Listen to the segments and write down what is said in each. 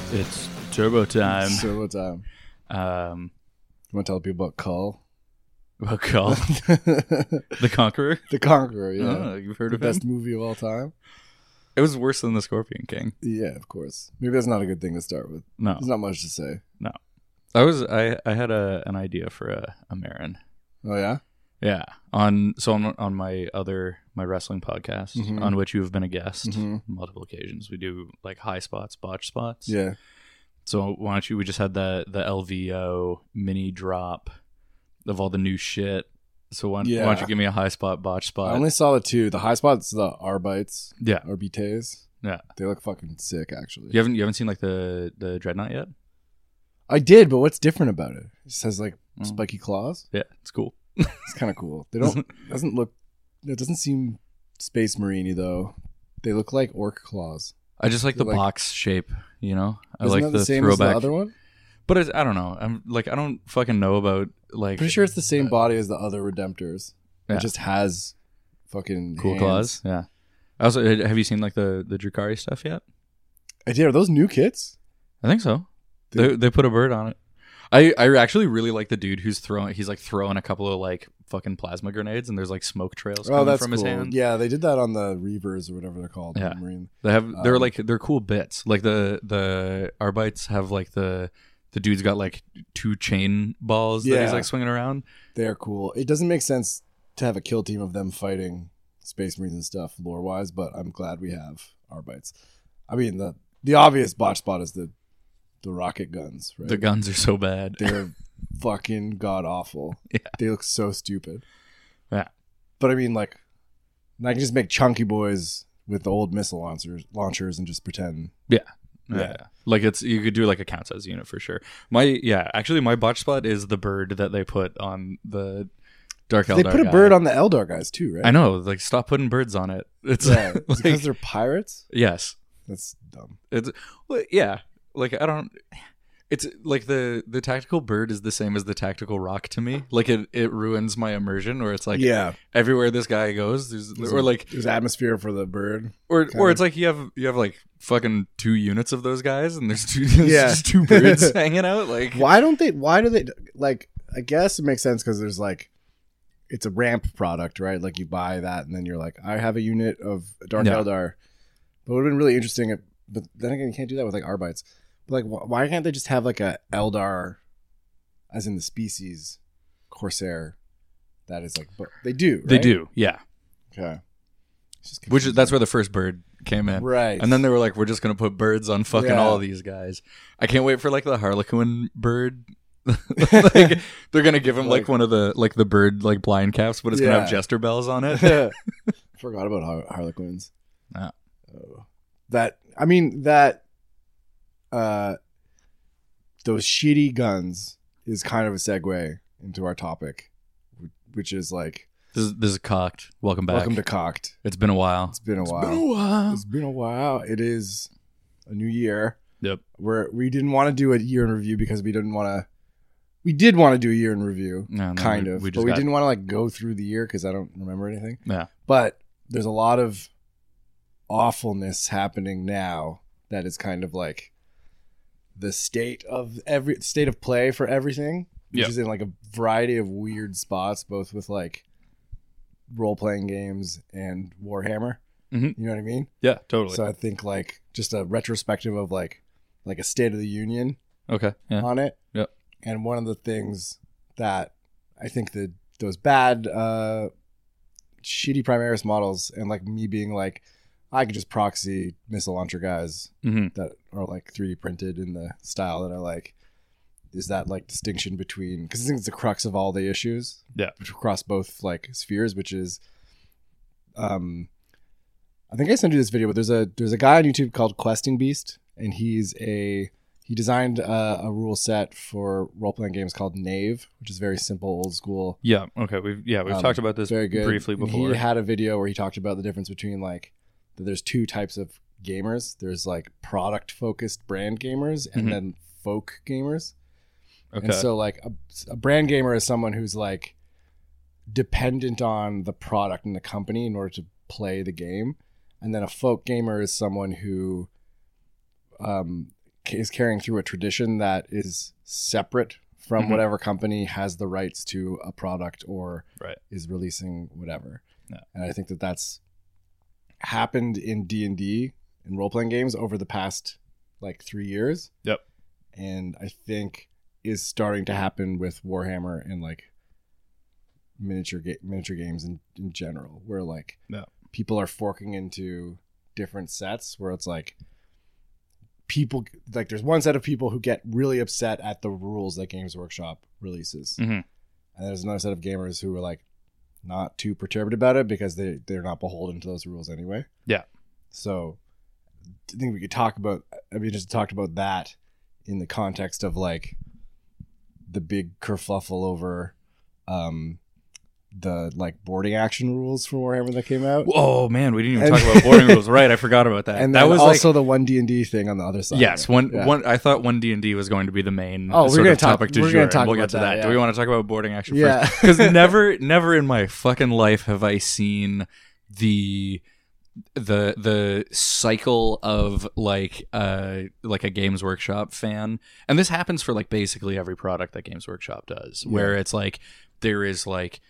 It's turbo time. Turbo time. You want to tell people about Cull? About Cull? The Conqueror? The Conqueror, yeah. Oh, you've heard the of him? best movie of all time? It was worse than The Scorpion King. Yeah, of course. Maybe that's not a good thing to start with. No. There's not much to say. No. I had an idea for a Marin. Oh, yeah? Yeah. On my wrestling podcast, Mhm. on which you have been a guest Mhm. on multiple occasions. We do like high spots, botch spots. Yeah. So why don't we just had the LVO mini drop of all the new shit. So why don't you give me a high spot, botch spot? I only saw the two. The high spot's the Arbites. Yeah. Arbites. Yeah. They look fucking sick, actually. You haven't seen like the Dreadnought yet? I did, but what's different about it? It just has like spiky claws. Yeah, it's cool. It's kind of cool. They don't. It doesn't seem Space Marine-y though. They look like orc claws. I just like the Like- box shape, you know? I Isn't like that the the same throwback. as the other one? But I don't know. I don't fucking know about like Pretty sure it's the same body as the other Redemptors. Yeah. It just has fucking cool hands. claws. Yeah. Also, have you seen like the Drukari stuff yet? I did. Are those new kits? I think so. Dude. They put a bird on it. I actually really like the dude who's throwing a couple of like fucking plasma grenades and there's like smoke trails coming That's from cool. his hand. Yeah, they did that on the Reavers or whatever they're called. Yeah. Marine. They're cool bits. Like the Arbites have like the dude's got like two chain balls that he's Yeah. like swinging around. They're cool. It doesn't make sense to have a kill team of them fighting Space Marines and stuff lore wise, but I'm glad we have Arbites. I mean the obvious botch spot is the rocket guns, right? The guns are so bad. They're fucking god awful. Yeah. They look so stupid. Yeah. But I mean, like, I can just make chunky boys with the old missile launchers and just pretend. Yeah. Yeah. Like you could do like a count as unit for sure. Actually my botch spot is the bird that they put on the Dark Eldar. They put a guy. bird on the Eldar guys too, right? I know, like stop putting birds on it. It's Yeah. Is it like, because they're pirates? yes. That's dumb. It's well, yeah. Like I don't. It's like the tactical bird is the same as the tactical rock to me. Like it ruins my immersion. Where it's like everywhere this guy goes, there's atmosphere for the bird. or it's like you have like fucking 2 units of those guys, and there's just 2 birds hanging out. Like Why do they like? I guess it makes sense because there's like, it's a ramp product, right? Like you buy that and then you're like, I have a unit of Dark Yeah. Eldar. But it would have been really interesting. But then again, you can't do that with like Arbites. But like, why can't they just have like a Eldar, as in the species, Corsair? That is like, but they do. Right? they do, yeah. Okay. It's just Which is that's where the first bird came in, right. And then they were like, we're just gonna put birds on fucking Yeah. all of these guys. I can't wait for like the Harlequin bird. Like they're gonna give him like one of the bird like blind caps, but it's gonna have jester bells on it. Forgot about Harlequins. Ah. Oh. Those shitty guns is kind of a segue into our topic, which is like, This is Cocked. Welcome back. welcome to Cocked. It's been a while. It's been a while. It's been a while. It is a new year. Yep. Where we didn't want to do a year in review because we didn't want to. We did want to do a year in review, No, kind of, we just but we got- didn't want to like go through the year because I don't remember anything. Yeah. But there's a lot of awfulness happening now that is kind of like the state of play for everything, which Yep. is in like a variety of weird spots, both with like role-playing games and Warhammer. Mhm. You know what I mean? Yeah, totally. So I think like just a retrospective of like a State of the Union Okay. Yeah. on it. Yep. And one of the things that I think that those bad, shitty Primaris models, and like me being like, I could just proxy missile launcher guys hmm that are like 3D printed in the style that I like. Is that like distinction between, because I think it's the crux of all the issues. Yeah. Across both like spheres, which is, I think I sent you this video, but there's a guy on YouTube called Questing Beast, and he designed a rule set for role playing games called Knave, which is very simple, old school. Yeah. Okay. We've talked about this Very good. briefly And before. he had a video where he talked about the difference between like that there's 2 types of gamers. There's like product focused brand gamers and Mhm. then folk gamers. Okay. And so like a brand gamer is someone who's like dependent on the product and the company in order to play the game. And then a folk gamer is someone who is carrying through a tradition that is separate from whatever company has the rights to a product or is releasing whatever. Yeah. And I think that that's happened in D&D and role-playing games over the past like 3 years. Yep. And I think is starting to happen with Warhammer and like miniature games in general, where like people are forking into different sets where it's like people like there's one set of people who get really upset at the rules that Games Workshop releases, and there's another set of gamers who are like not too perturbed about it because they're not beholden to those rules anyway. Yeah. So I think we could talk about, just talked about that in the context of like the big kerfuffle over the like boarding action rules for Warhammer that came out. Oh man, we didn't even talk about boarding rules. Right, I forgot about that. And that was also like, the one D&D thing on the other side. Yes, one. I thought one D&D was going to be the main we're sort gonna of topic du jour. We'll get to that. Yeah. Do we want to talk about boarding action first? Because never in my fucking life have I seen the cycle of like a Games Workshop fan, and this happens for like basically every product that Games Workshop does, where it's like there is like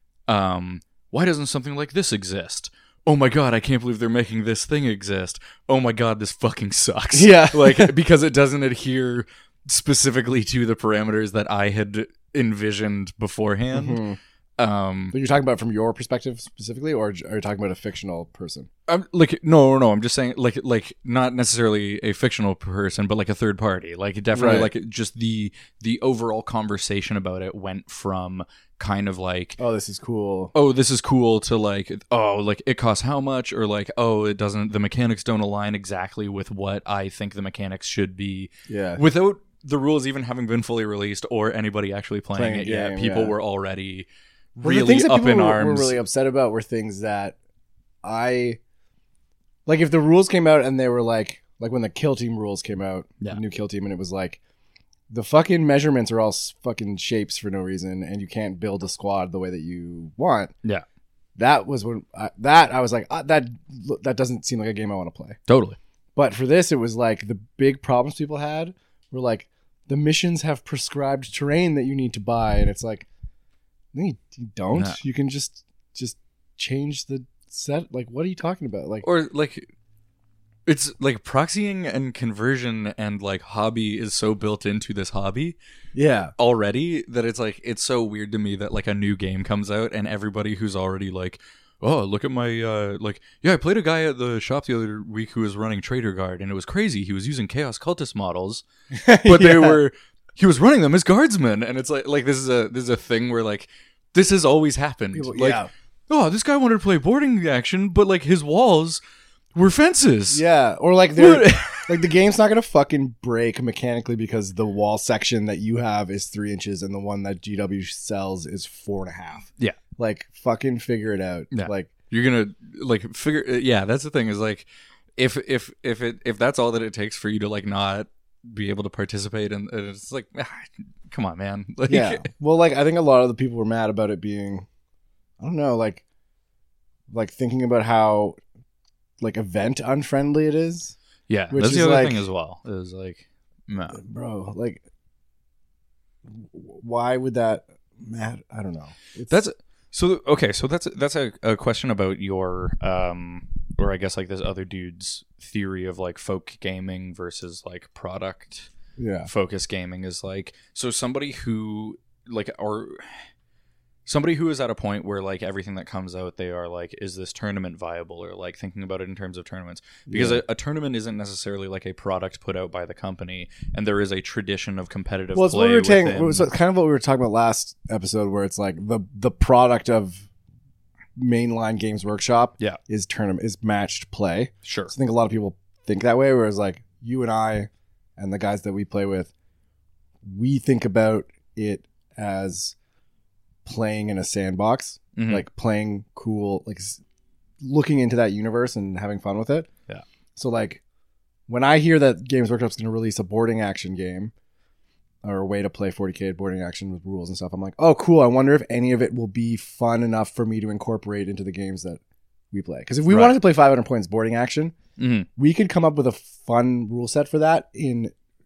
why doesn't something like this exist? Oh my god, I can't believe they're making this thing exist. Oh my god, this fucking sucks. Yeah. Like, because it doesn't adhere specifically to the parameters that I had envisioned beforehand. But you're talking about from your perspective specifically, or are you talking about a fictional person? No. I'm just saying, like not necessarily a fictional person, but like a third party. Like definitely, like just the overall conversation about it went from kind of like, oh, this is cool. Oh, this is cool to like, oh, like it costs how much, or like, oh, it doesn't. The mechanics don't align exactly with what I think the mechanics should be. Yeah. Without the rules even having been fully released or anybody actually playing it yet, people were already really up in arms. Were really upset about were things that I like. If the rules came out and they were like when the Kill Team rules came out, the new Kill Team, and it was like the fucking measurements are all fucking shapes for no reason, and you can't build a squad the way that you want. Yeah, that was when I was like, that doesn't seem like a game I want to play. Totally. But for this, it was like the big problems people had were like the missions have prescribed terrain that you need to buy, and it's like, no, you don't. No. You can just change the set. Like, what are you talking about? Like, or like, it's like proxying and conversion and like hobby is so built into this hobby, already that it's like it's so weird to me that like a new game comes out and everybody who's already like, oh, look at my I played a guy at the shop the other week who was running Trader Guard and it was crazy. He was using Chaos Cultist models, but he was running them as guardsmen, and it's like this is a thing where like this has always happened. Oh, this guy wanted to play boarding action, but like his walls were fences. Yeah, or like they're like the game's not gonna fucking break mechanically because the wall section that you have is 3 inches and the one that GW sells is 4.5. Yeah, like fucking figure it out. Yeah. Like you're gonna like figure. Yeah, that's the thing is like if that's all that it takes for you to like not be able to participate, and it's like, come on, man. Like, yeah. Well, like I think a lot of the people were mad about it being, I don't know, like thinking about how like event unfriendly it is. Yeah, that's the other thing as well. It was like, bro, like, why would that matter? I don't know. That's a question about your or I guess like this other dude's theory of like folk gaming versus like product focus gaming is like, so somebody who is at a point where like everything that comes out, they are like, is this tournament viable, or like thinking about it in terms of tournaments, because a tournament isn't necessarily like a product put out by the company, and there is a tradition of competitive play. It's what we were saying, it was kind of what we were talking about last episode, where it's like the product of mainline Games Workshop is matched play. Sure. So I think a lot of people think that way, whereas like you and I and the guys that we play with, we think about it as playing in a sandbox, like playing cool, like looking into that universe and having fun with it. Yeah. So like when I hear that Games Workshop's going to release a boarding action game or a way to play 40K boarding action with rules and stuff, I'm like, oh, cool. I wonder if any of it will be fun enough for me to incorporate into the games that we play. Because if we wanted to play 500 points boarding action, we could come up with a fun rule set for that in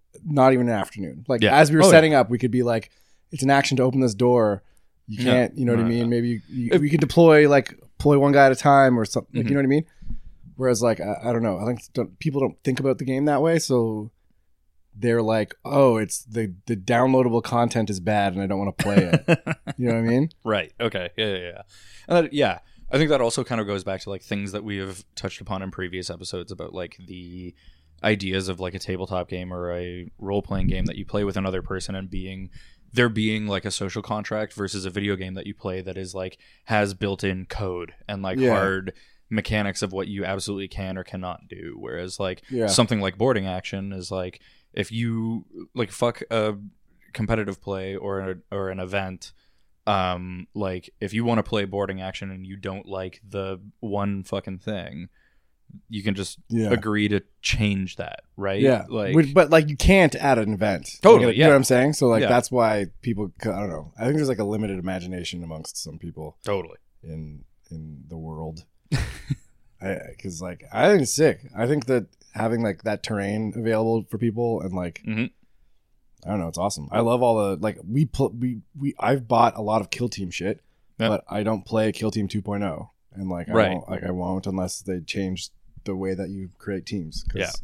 not even an afternoon. Like as we were setting up, we could be like, it's an action to open this door. You can't, you know what I mean? Maybe we can deploy one guy at a time or something. Like, you know what I mean? Whereas like, I don't know. I think people don't think about the game that way. So they're like, oh, it's the downloadable content is bad and I don't want to play it. You know what I mean? Right. Okay. Yeah. And that, I think that also kind of goes back to like things that we have touched upon in previous episodes about like the ideas of like a tabletop game or a role-playing game that you play with another person and being like a social contract versus a video game that you play that is like has built-in code and like hard mechanics of what you absolutely can or cannot do. Whereas like something like Boarding Action is like, if you like fuck a competitive play or an event, like if you want to play Boarding Action and you don't like the one fucking thing, you can just agree to change that, right? Yeah. But like you can't add an event. Totally. Like, you know what I'm saying? So like that's why people, I don't know. I think there's like a limited imagination amongst some people. Totally. In the world. Because like I think it's sick. I think that having like that terrain available for people and like I don't know, it's awesome. I love all the like I've bought a lot of Kill Team shit, but I don't play Kill Team 2.0, and like I won't unless they change the way that you create teams.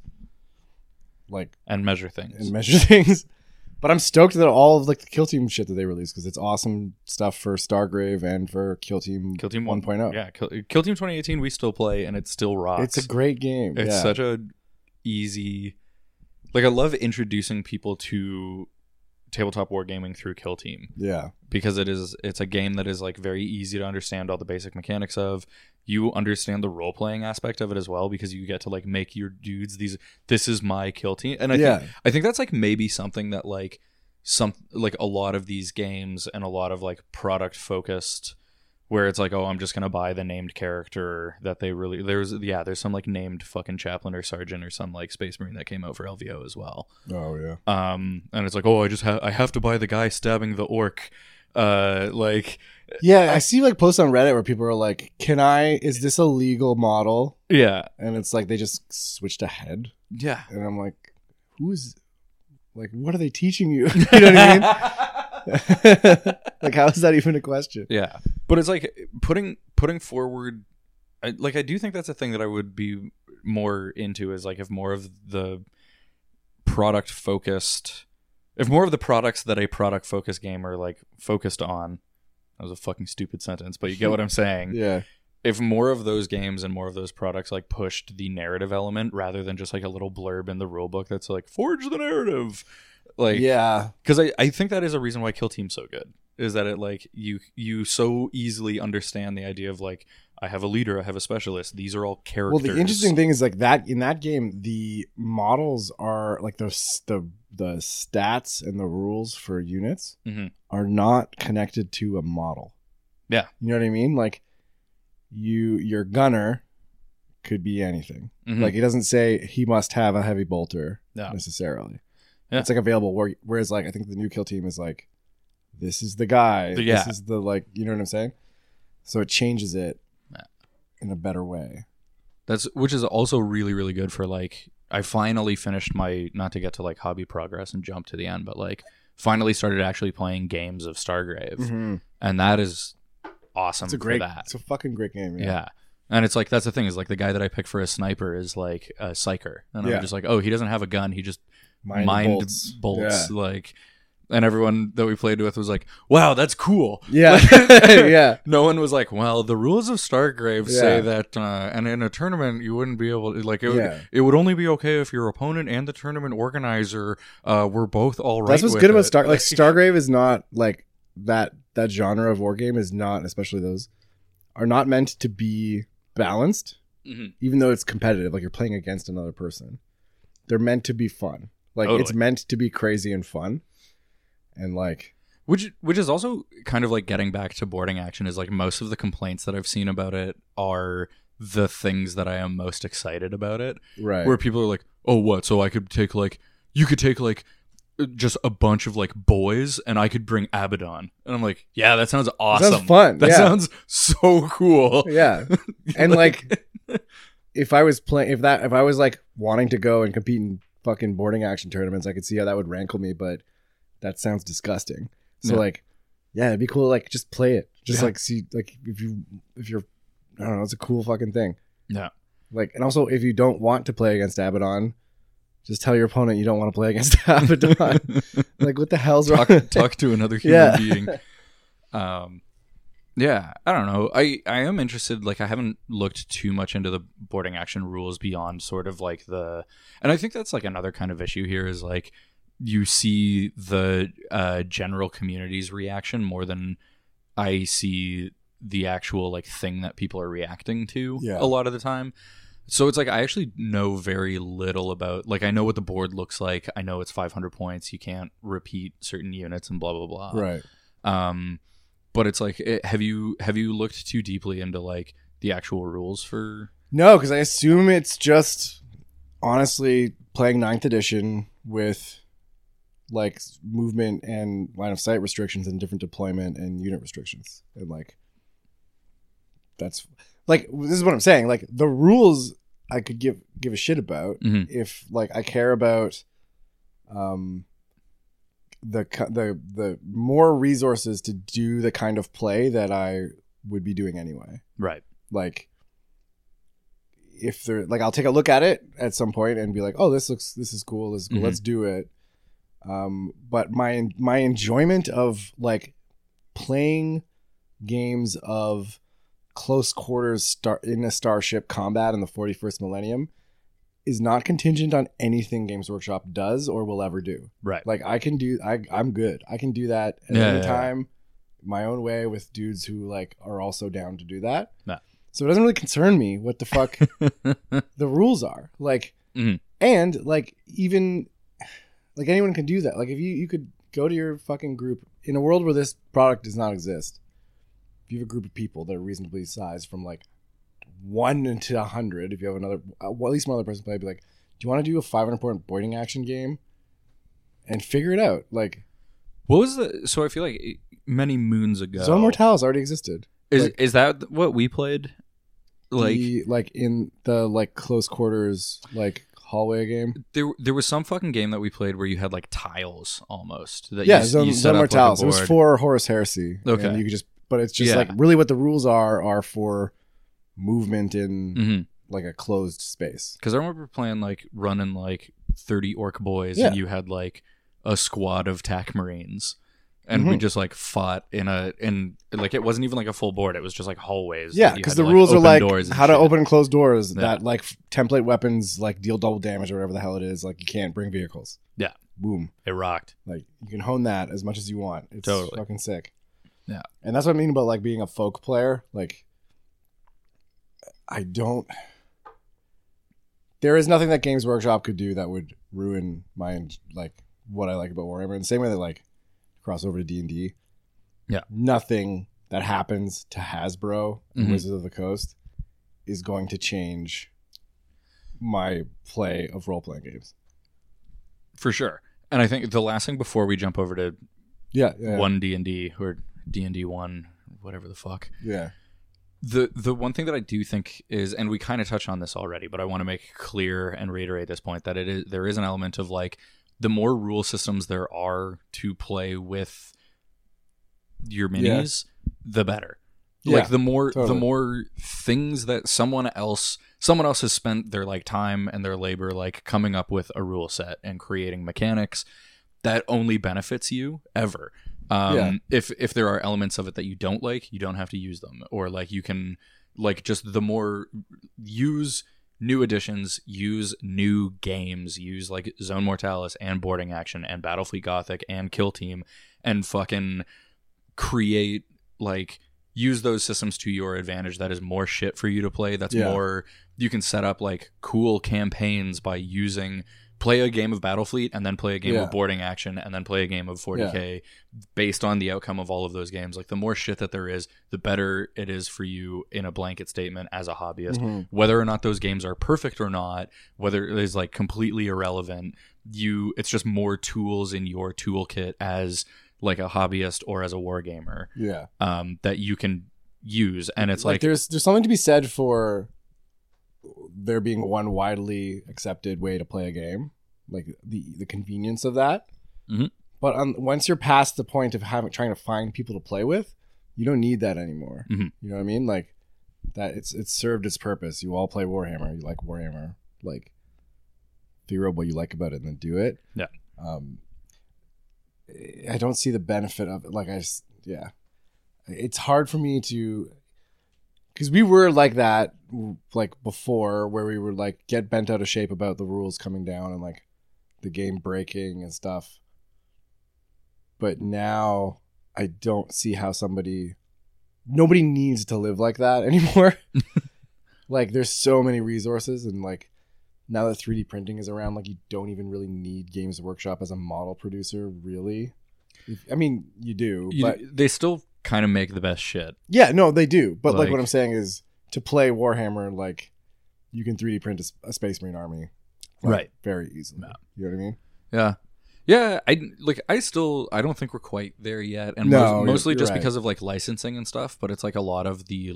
Like and measure things. But I'm stoked that all of like the Kill Team shit that they released because it's awesome stuff for Stargrave and for Kill Team 1.0. Yeah, Kill Team 2018 we still play and it still rocks. It's a great game. It's such a easy. Like I love introducing people to tabletop wargaming through Kill Team. Yeah, because it's a game that is like very easy to understand all the basic mechanics of. You understand the role playing aspect of it as well because you get to like make your dudes this is my kill team, and I think that's like maybe something that like a lot of these games and a lot of like product focused where it's like, oh, I'm just gonna buy the named character that they really there's some like named fucking chaplain or sergeant or some like space marine that came out for LVO as well. Oh yeah. And it's like, oh, I have to buy the guy stabbing the orc. Like I see like posts on Reddit where people are like, is this a legal model? Yeah. And it's like they just switched ahead. Yeah. And I'm like, what are they teaching you? You know what I mean? Like, how is that even a question? Yeah. But it's like putting forward, I do think that's a thing that I would be more into is like if more of the product focused, if more of the products that a product focused game are like focused on, that was a fucking stupid sentence, but you get what I'm saying. Yeah. If more of those games and more of those products like pushed the narrative element rather than just like a little blurb in the rule book that's like forge the narrative. Like, yeah, because I think that is a reason why Kill Team's so good, is that it like you so easily understand the idea of like, I have a leader, I have a specialist, these are all characters. Well, the interesting thing is like that in that game the models are like the stats and the rules for units are not connected to a model. Yeah, you know what I mean? Like your gunner could be anything. Like it doesn't say he must have a heavy bolter necessarily. Yeah. It's like available. Whereas like I think the new Kill Team is like, this is the guy. Yeah. This is the like, you know what I'm saying? So it changes it in a better way. Which is also really, really good for like, I finally finished my, not to get to like hobby progress and jump to the end, but like finally started actually playing games of Stargrave. And that is awesome. It's a fucking great game. Yeah. And it's like, that's the thing is like the guy that I pick for a sniper is like a psyker. And I'm just like, oh, he doesn't have a gun. He just mind bolts. Like, and everyone that we played with was like, wow, that's cool. Yeah. Yeah. No one was like, well, the rules of Stargrave say that, and in a tournament, you wouldn't be able to, like, it would only be okay if your opponent and the tournament organizer were both all right. That's what's good about Stargrave. Like, Stargrave is not, like, that genre of war game is not, especially those, are not meant to be balanced, even though it's competitive. Like, you're playing against another person. They're meant to be fun. Like, it's meant to be crazy and fun. And like, which is also kind of like getting back to Boarding Action is like most of the complaints that I've seen about it are the things that I am most excited about it. Right. Where people are like, oh, what? So you could take like just a bunch of like boys and I could bring Abaddon. And I'm like, yeah, that sounds awesome. That sounds fun. That sounds so cool. Yeah. And like, if I was like wanting to go and compete in fucking boarding action tournaments. I could see how that would rankle me, but that sounds disgusting. So like, yeah, it'd be cool. Like just play it. Just like see, like if you're, I don't know, it's a cool fucking thing. Yeah. Like, and also if you don't want to play against Abaddon, just tell your opponent you don't want to play against Abaddon. Like, what the hell's wrong? Talk to another human being. Yeah, I don't know. I am interested. Like, I haven't looked too much into the boarding action rules beyond sort of like and I think that's like another kind of issue here is like you see the general community's reaction more than I see the actual like thing that people are reacting to a lot of the time. So it's like I actually know very little about, like, I know what the board looks like. I know it's 500 points. You can't repeat certain units and blah blah blah. Right. But it's like, have you looked too deeply into like the actual rules for? No, because I assume it's just honestly playing 9th edition with like movement and line of sight restrictions and different deployment and unit restrictions, and like that's like, this is what I'm saying. Like the rules I could give a shit about if like I care about the more resources to do the kind of play that I would be doing anyway. Right. Like if they're like, I'll take a look at it at some point and be like, oh, this is cool. Let's do it. But my enjoyment of like playing games of close quarters in a starship combat in the 41st millennium is not contingent on anything Games Workshop does or will ever do. Right. Like I'm good. I can do that at any time my own way with dudes who like are also down to do that. Yeah. So it doesn't really concern me what the fuck the rules are. Like, and like, even like anyone can do that. Like if you could go to your fucking group in a world where this product does not exist. If you have a group of people that are reasonably sized from like 1 to 100, if you have another, at least one other person play, be like, do you want to do a 500 point boarding action game and figure it out? Like, what was so I feel like many moons ago, Zone Mortalis already existed. Is that what we played? Like in the like close quarters, like hallway game. There was some fucking game that we played where you had like tiles almost. That Zone Mortalis. It was for Horus Heresy. Okay. And you could just, but it's just like really what the rules are for movement in like a closed space. Because I remember playing like running like 30 orc boys and you had like a squad of TAC Marines. And we just like fought in like, it wasn't even like a full board. It was just like hallways. Yeah, because the rules are like how to open and close doors that like template weapons like deal double damage or whatever the hell it is. Like you can't bring vehicles. Yeah. Boom. It rocked. Like you can hone that as much as you want. It's totally fucking sick. Yeah. And that's what I mean about like being a folk player. Like there is nothing that Games Workshop could do that would ruin my like what I like about Warhammer. In the same way that like cross over to D&D. Yeah. Nothing that happens to Hasbro and Wizards of the Coast is going to change my play of role-playing games. For sure. And I think the last thing before we jump over to 1 D&D or D&D 1, whatever the fuck. Yeah. The one thing that I do think is, and we kind of touched on this already, but I want to make clear and reiterate this point, that there is an element of like, the more rule systems there are to play with your minis, the better. Yeah, like the more things that someone else has spent their like time and their labor like coming up with a rule set and creating mechanics, that only benefits you ever. If there are elements of it that you don't like, you don't have to use them, or like you can like just the more use new additions, use new games, use like Zone Mortalis and Boarding Action and Battlefleet Gothic and Kill Team, and fucking create like use those systems to your advantage. That is more shit for you to play. That's more, you can set up like cool campaigns by play a game of Battlefleet and then play a game of Boarding Action and then play a game of 40k based on the outcome of all of those games. Like the more shit that there is, the better it is for you in a blanket statement as a hobbyist. Whether or not those games are perfect or not, whether it is like completely irrelevant, it's just more tools in your toolkit as like a hobbyist or as a wargamer that you can use. And it's like there's something to be said for there being one widely accepted way to play a game. like the convenience of that. Mm-hmm. But once you're past the point of trying to find people to play with, you don't need that anymore. Mm-hmm. You know what I mean? Like that, it's served its purpose. You all play Warhammer. You like Warhammer. Like figure out what you like about it and then do it. Yeah. I don't see the benefit of it. Like it's hard for me to, because we were like that like before, where we would like get bent out of shape about the rules coming down and like the game breaking and stuff. But now I don't see how nobody needs to live like that anymore. Like there's so many resources, and like now that 3D printing is around, like you don't even really need Games Workshop as a model producer, really. I mean, you do, but they still kind of make the best shit. Yeah, no, they do. But like what I'm saying is, to play Warhammer, like you can 3D print a Space Marine army, like, right, very easily. No. You know what I mean? Yeah. Yeah, I don't think we're quite there yet, and mostly just because of like licensing and stuff. But it's like a lot of the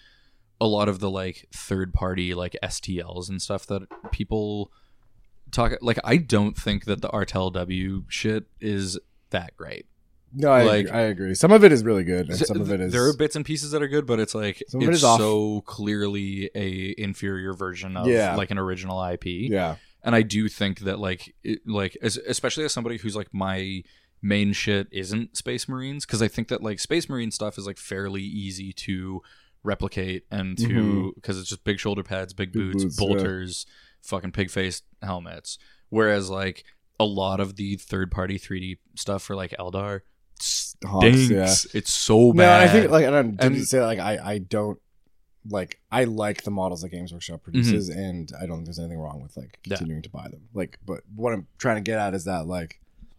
third party like STLs and stuff that people talk. Like I don't think that the RTLW shit is that great. No, I agree. Some of it is really good, and some of it is. There are bits and pieces that are good, but it's like it's so clearly a inferior version of like an original IP. Yeah. And I do think that especially as somebody who's like my main shit isn't Space Marines, because I think that like Space Marine stuff is like fairly easy to replicate and to because it's just big shoulder pads, big boots, bolters, fucking pig faced helmets. Whereas like a lot of the third party 3D stuff for like Eldar stinks. It's so bad. No, I think like I don't. Like I like the models that Games Workshop produces, and I don't think there's anything wrong with like continuing to buy them. Like, but what I'm trying to get at is that like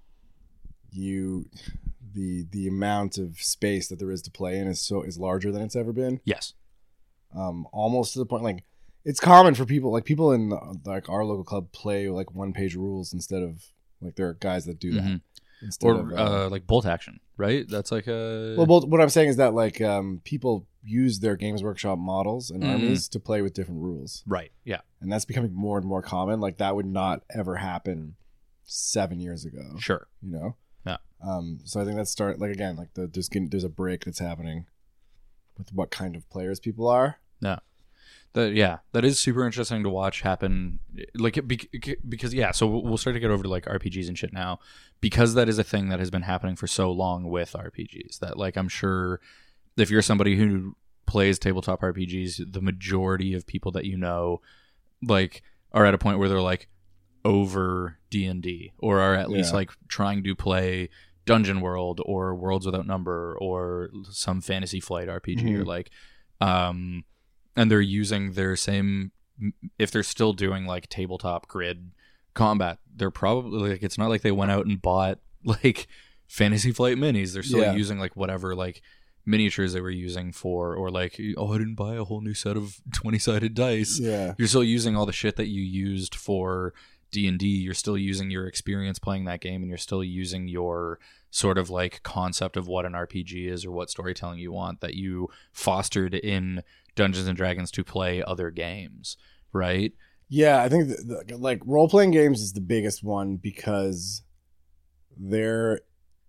the amount of space that there is to play in is larger than it's ever been. Yes. Almost to the point like it's common for people in like our local club play like 1-page rules instead of like there are guys that do that. Or like bolt action, right? That's like a what I'm saying is that like people use their Games Workshop models and armies to play with different rules, right? Yeah, and that's becoming more and more common. Like that would not ever happen 7 years ago. Sure, you know. Yeah. So I think that's there's a break that's happening with what kind of players people are. Yeah. That is super interesting to watch happen. Like because so we'll start to get over to like RPGs and shit now, because that is a thing that has been happening for so long with RPGs that like I'm sure if you're somebody who plays tabletop RPGs, the majority of people that you know like are at a point where they're like over D&D or are at least like trying to play Dungeon World or Worlds Without Number or some Fantasy Flight RPG or like and they're using their same, if they're still doing like tabletop grid combat, they're probably like, it's not like they went out and bought like Fantasy Flight minis. They're still using like whatever like miniatures they were using for, or like, oh, I didn't buy a whole new set of 20-sided dice. Yeah. You're still using all the shit that you used for D&D. You're still using your experience playing that game, and you're still using your sort of like concept of what an RPG is or what storytelling you want that you fostered in Dungeons and Dragons to play other games, right? Yeah, I think like role-playing games is the biggest one because they're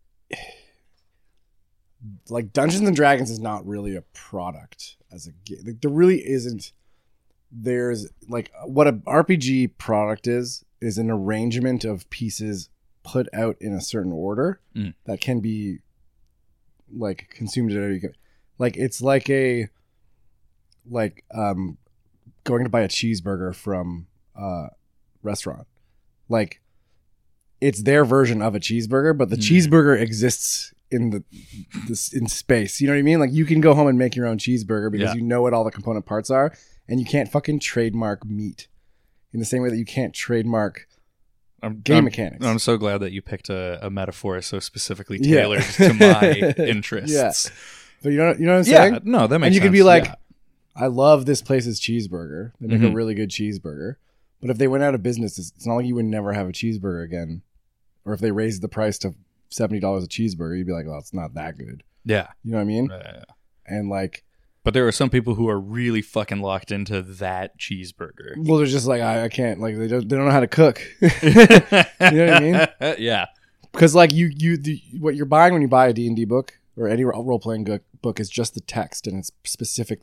like Dungeons and Dragons is not really a product as a game. Like, there really isn't. There's like what an RPG product is an arrangement of pieces put out in a certain order that can be like consumed at any. Like it's like a going to buy a cheeseburger from a restaurant. Like it's their version of a cheeseburger, but the cheeseburger exists in in space. You know what I mean? Like you can go home and make your own cheeseburger because you know what all the component parts are, and you can't fucking trademark meat in the same way that you can't trademark game mechanics. I'm so glad that you picked a metaphor so specifically tailored to my interests. Yeah. But you know what I'm saying? Yeah, no, that makes sense. And you could be like, I love this place's cheeseburger. They make a really good cheeseburger. But if they went out of business, it's not like you would never have a cheeseburger again. Or if they raised the price to $70 a cheeseburger, you'd be like, well, it's not that good. Yeah. You know what I mean? Yeah. And like, But there are some people who are really fucking locked into that cheeseburger. Well, they're just like, I can't, like, they don't know how to cook. You know what I mean? Yeah. Because like what you're buying when you buy a D&D book or any role-playing book is just the text and its specific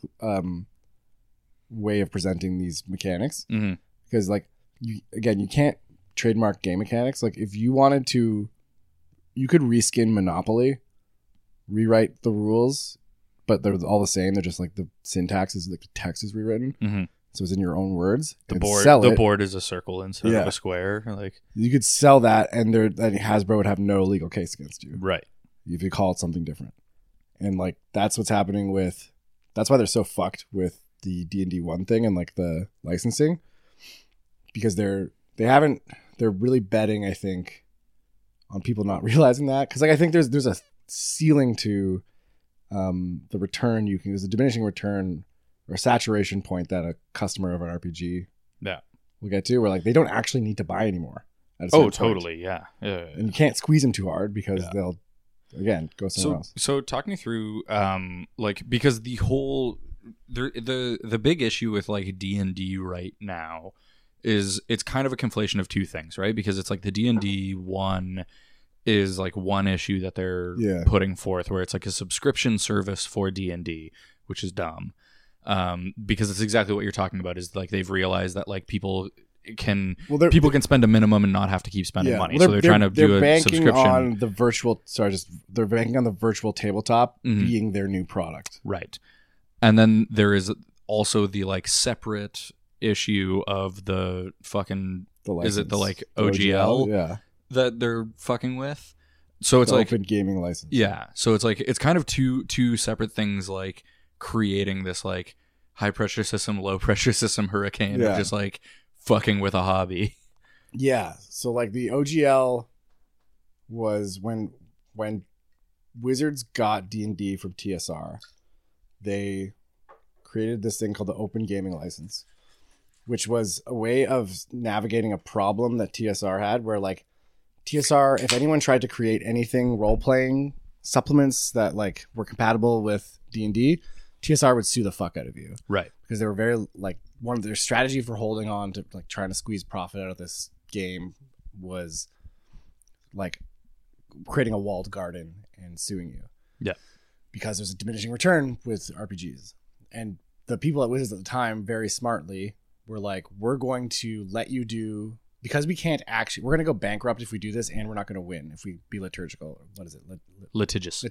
way of presenting these mechanics. Mm-hmm. Because like, you can't trademark game mechanics. Like if you wanted to, you could reskin Monopoly, rewrite the rules, but they're all the same. They're just like the syntax is, like the text is rewritten. Mm-hmm. So it's in your own words. The board is a circle instead of a square. Like you could sell that, and Hasbro would have no legal case against you, right? If you call it something different. And like that's what's happening with. That's why they're so fucked with the D&D 1 thing and like the licensing, because they're really betting, I think, on people not realizing that. Because like I think there's a ceiling to the return there's a diminishing return or saturation point that a customer of an RPG will get to, where like they don't actually need to buy anymore. Totally, yeah. And you can't squeeze them too hard because they'll again go somewhere else. So talk me through like, because the whole the big issue with like D&D right now is it's kind of a conflation of two things, right? Because it's like the D&D 1 is like one issue that they're putting forth, where it's like a subscription service for D&D, which is dumb. Because it's exactly what you're talking about, is like they've realized that like people can spend a minimum and not have to keep spending money. So they're trying to do a subscription. They're banking on the virtual tabletop being their new product. Right. And then there is also the like separate issue of the fucking is it the like OGL? Yeah. That they're fucking with. So it's like open gaming license. Yeah. So it's like it's kind of two separate things, like creating this like high pressure system, low pressure system hurricane of just like fucking with a hobby. Yeah. So like the OGL was when Wizards got D&D from TSR, they created this thing called the open gaming license, which was a way of navigating a problem that TSR had, where like TSR, if anyone tried to create anything role-playing supplements that like were compatible with D&D, TSR would sue the fuck out of you. Right. Because they were very like, one of their strategy for holding on to like trying to squeeze profit out of this game was like creating a walled garden and suing you. Yeah. Because there's a diminishing return with RPGs. And the people at Wizards at the time very smartly were like, we're going to let you do, because we can't actually, we're going to go bankrupt if we do this, and we're not going to win if we be liturgical. What is it? Litigious.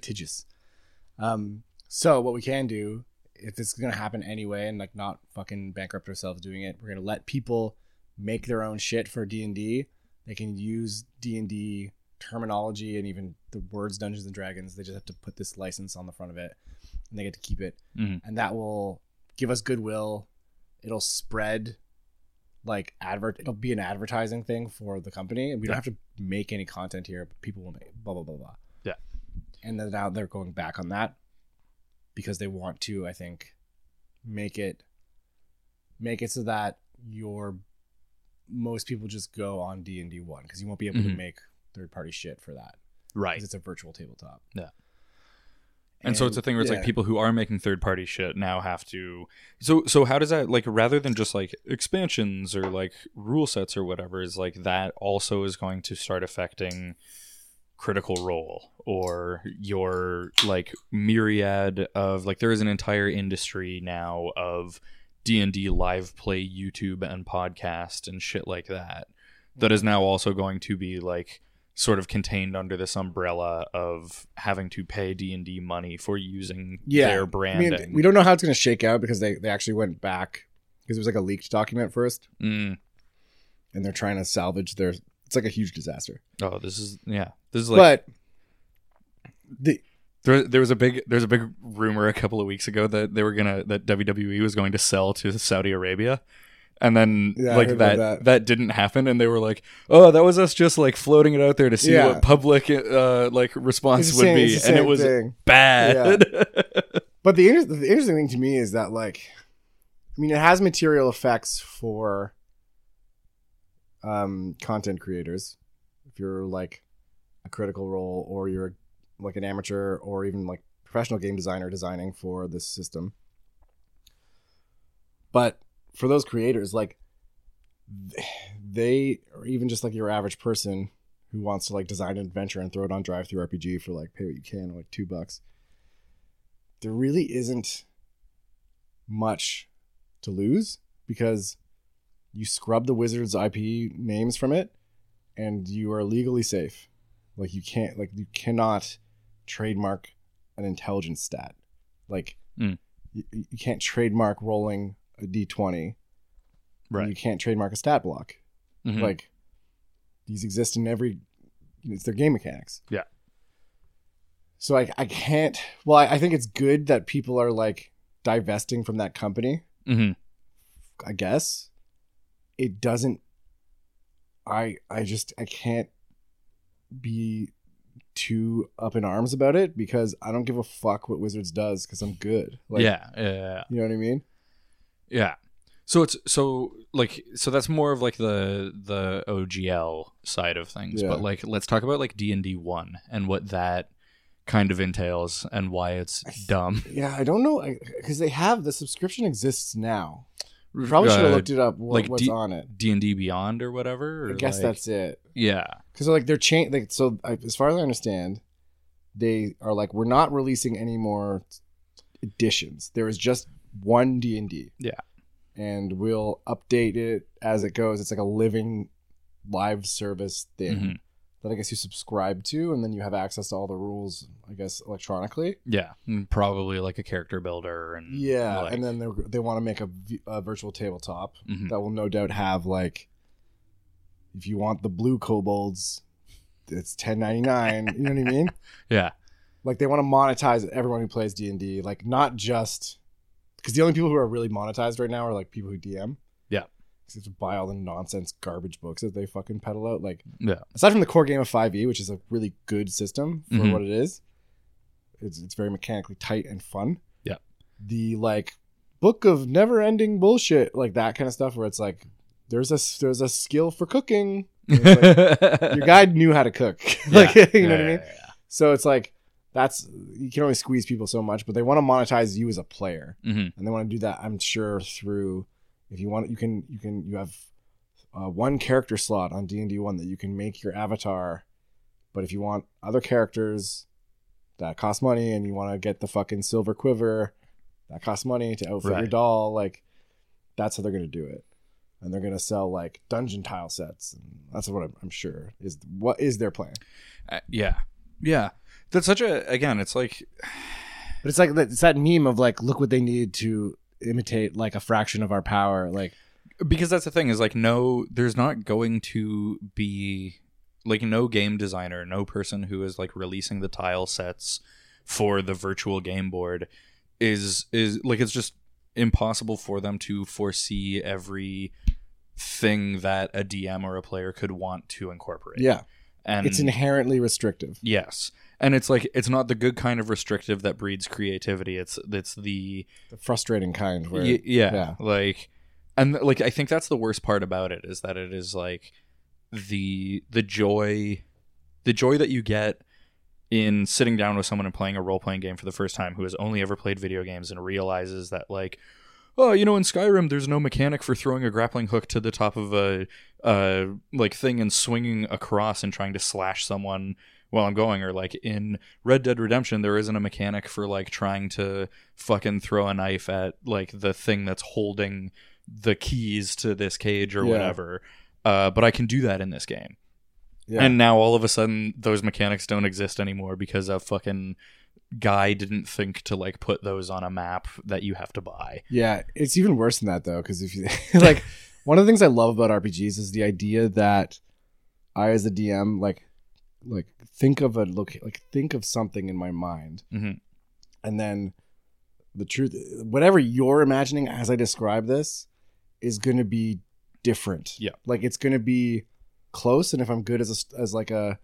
So what we can do, if this is going to happen anyway and like not fucking bankrupt ourselves doing it, we're going to let people make their own shit for D&D. They can use D&D terminology and even the words Dungeons and Dragons. They just have to put this license on the front of it, and they get to keep it. Mm-hmm. And that will give us goodwill. It'll spread like it'll be an advertising thing for the company, and we don't have to make any content here, but people will make blah blah blah blah. Yeah. And then now they're going back on that because they want to, I think, make it so that most people just go on D&D 1, because you won't be able to make third-party shit for that. Right. Because it's a virtual tabletop. Yeah. And so it's a thing where it's like people who are making third-party shit now have to. So how does that, like, rather than just like expansions or like rule sets or whatever, is like that also is going to start affecting Critical Role or your like myriad of, like, there is an entire industry now of D&D live play YouTube and podcast and shit like that is now also going to be like sort of contained under this umbrella of having to pay D&D money for using their branding. I mean, we don't know how it's going to shake out, because they actually went back, because it was like a leaked document first. And they're trying to salvage it's like a huge disaster. Oh, this is like, but there's a big rumor a couple of weeks ago that that WWE was going to sell to Saudi Arabia. And then that didn't happen, and they were like, "Oh, that was us just like floating it out there to see what public like response would be," and it was bad. Yeah. But the interesting thing to me is that, like, I mean, it has material effects for content creators. If you're like a Critical Role, or you're like an amateur or even like professional game designer designing for this system, But for those creators, like they, or even just like your average person who wants to like design an adventure and throw it on DriveThru RPG for like pay what you can, like $2, there really isn't much to lose because you scrub the Wizards IP names from it and you are legally safe. Like you cannot trademark an intelligence stat. Like you can't trademark rolling a D20. Right. You can't trademark a stat block. Mm-hmm. Like these exist in every, it's their game mechanics. Yeah. So I can't, well, I think it's good that people are like divesting from that company. Mm-hmm. I guess it doesn't, I can't be too up in arms about it because I don't give a fuck what Wizards does because I'm good. Like, yeah. You know what I mean? Yeah. So that's more of like the OGL side of things. Yeah. But like, let's talk about like D&D 1 and what that kind of entails and why it's dumb. Yeah, I don't know because they have the subscription exists now. We probably should have looked it up. What's on it? D&D Beyond or whatever. Or I guess that's it. Yeah, because like they're as far as I understand, they are like, we're not releasing any more editions. There is just one D&D. Yeah, and we'll update it as it goes. It's like a living live service thing that I guess you subscribe to, and then you have access to all the rules, I guess, electronically. Yeah, and probably like a character builder. And and then they want to make a virtual tabletop that will no doubt have like, if you want the blue kobolds, it's $10.99. You know what I mean? Yeah. Like they want to monetize everyone who plays D&D, like not just because the only people who are really monetized right now are like people who DM. Yeah. You have to buy all the nonsense garbage books that they fucking peddle out. Like, yeah. Aside from the core game of 5e, which is a really good system for what it is, it's very mechanically tight and fun. Yeah. The like book of never-ending bullshit, like that kind of stuff, where it's like there's a skill for cooking. Like, your guide knew how to cook. Like, you know what I mean? Yeah. So it's like you can only squeeze people so much, but they want to monetize you as a player, and they want to do that, I'm sure, through. If you want, you have one character slot on D&D 1 that you can make your avatar. But if you want other characters, that costs money, and you want to get the fucking silver quiver, that costs money to outfit your doll. Like, that's how they're going to do it. And they're going to sell like dungeon tile sets. And that's what I'm sure is their plan. Yeah. That's such it's like, but it's like it's that meme of like, look what they need to imitate like a fraction of our power, like, because that's the thing is like, no, there's not going to be like no game designer, no person who is like releasing the tile sets for the virtual game board is like, it's just impossible for them to foresee every thing that a DM or a player could want to incorporate. Yeah. And it's inherently restrictive. Yes. And it's like, it's not the good kind of restrictive that breeds creativity. It's the frustrating kind. Where, yeah. Like, and like, I think that's the worst part about it, is that it is like the joy that you get in sitting down with someone and playing a role-playing game for the first time, who has only ever played video games and realizes that like, oh, in Skyrim, there's no mechanic for throwing a grappling hook to the top of a like thing and swinging across and trying to slash someone while I'm going. Or like in Red Dead Redemption, there isn't a mechanic for like trying to fucking throw a knife at like the thing that's holding the keys to this cage or whatever. But I can do that in this game. Yeah. And now all of a sudden those mechanics don't exist anymore because a fucking guy didn't think to like put those on a map that you have to buy. Yeah, it's even worse than that though, because if you like, one of the things I love about RPGs is the idea that I, as a DM, like think of something in my mind, and then the truth, whatever you're imagining as I describe this, is going to be different. Yeah, like it's going to be close, and if I'm good as a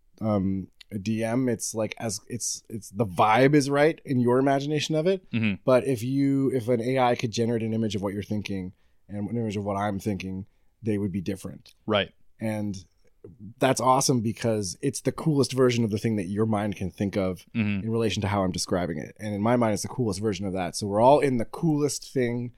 DM, it's like it's the vibe is right in your imagination of it. But if an AI could generate an image of what you're thinking and an image of what I'm thinking, they would be different. Right. And that's awesome because it's the coolest version of the thing that your mind can think of in relation to how I'm describing it. And in my mind, it's the coolest version of that. So we're all in the coolest thing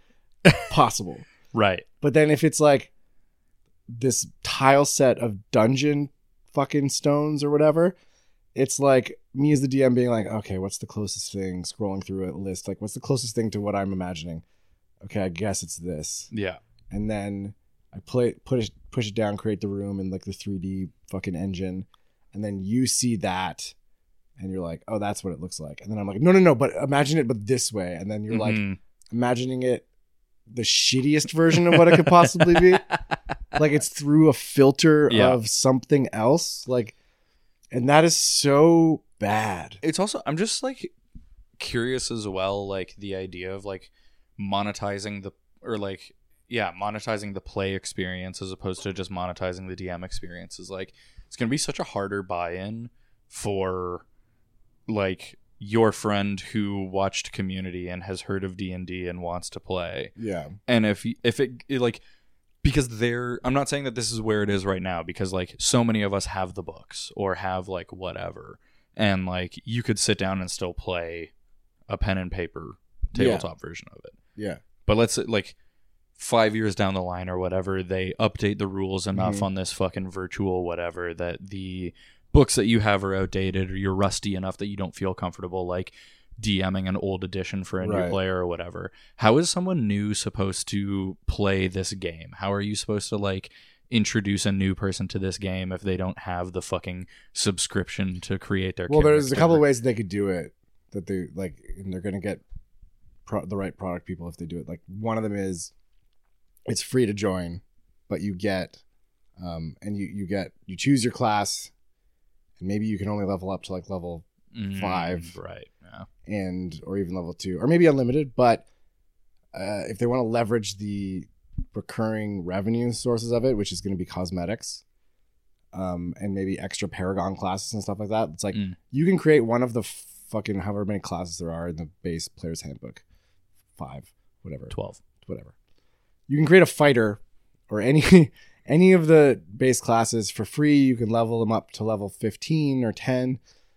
possible. Right. But then if it's like this tile set of dungeon fucking stones or whatever, it's like me as the DM being like, okay, what's the closest thing, scrolling through a list, like what's the closest thing to what I'm imagining? Okay, I guess it's this. Yeah. And then I push it down, create the room in like the 3D fucking engine, and then you see that and you're like, oh, that's what it looks like. And then I'm like, no, but imagine it but this way. And then you're like imagining it the shittiest version of what it could possibly be. Like it's through a filter of something else. Like, and that is so bad. It's also, I'm just like curious as well, like the idea of like monetizing monetizing the play experience as opposed to just monetizing the DM experience is like, it's going to be such a harder buy-in for like your friend who watched Community and has heard of D&D and wants to play. Yeah. And if it like, because I'm not saying that this is where it is right now, because like so many of us have the books or have like whatever, and like you could sit down and still play a pen and paper tabletop version of it. Yeah. But let's like 5 years down the line or whatever, they update the rules enough on this fucking virtual whatever that the books that you have are outdated, or you're rusty enough that you don't feel comfortable like DMing an old edition for a new player or whatever. How is someone new supposed to play this game? How are you supposed to like introduce a new person to this game if they don't have the fucking subscription to create their character? There's a couple of ways they could do it that they like, and they're going to get the right product people if they do it. Like one of them is it's free to join, but you get and you choose your class, and maybe you can only level up to like level 5, right? Yeah, and or even level 2, or maybe unlimited. But if they want to leverage the recurring revenue sources of it, which is going to be cosmetics, and maybe extra Paragon classes and stuff like that, it's like you can create one of the fucking however many classes there are in the base player's handbook, 5, whatever, 12, whatever. You can create a fighter or any of the base classes for free. You can level them up to level 15 or 10.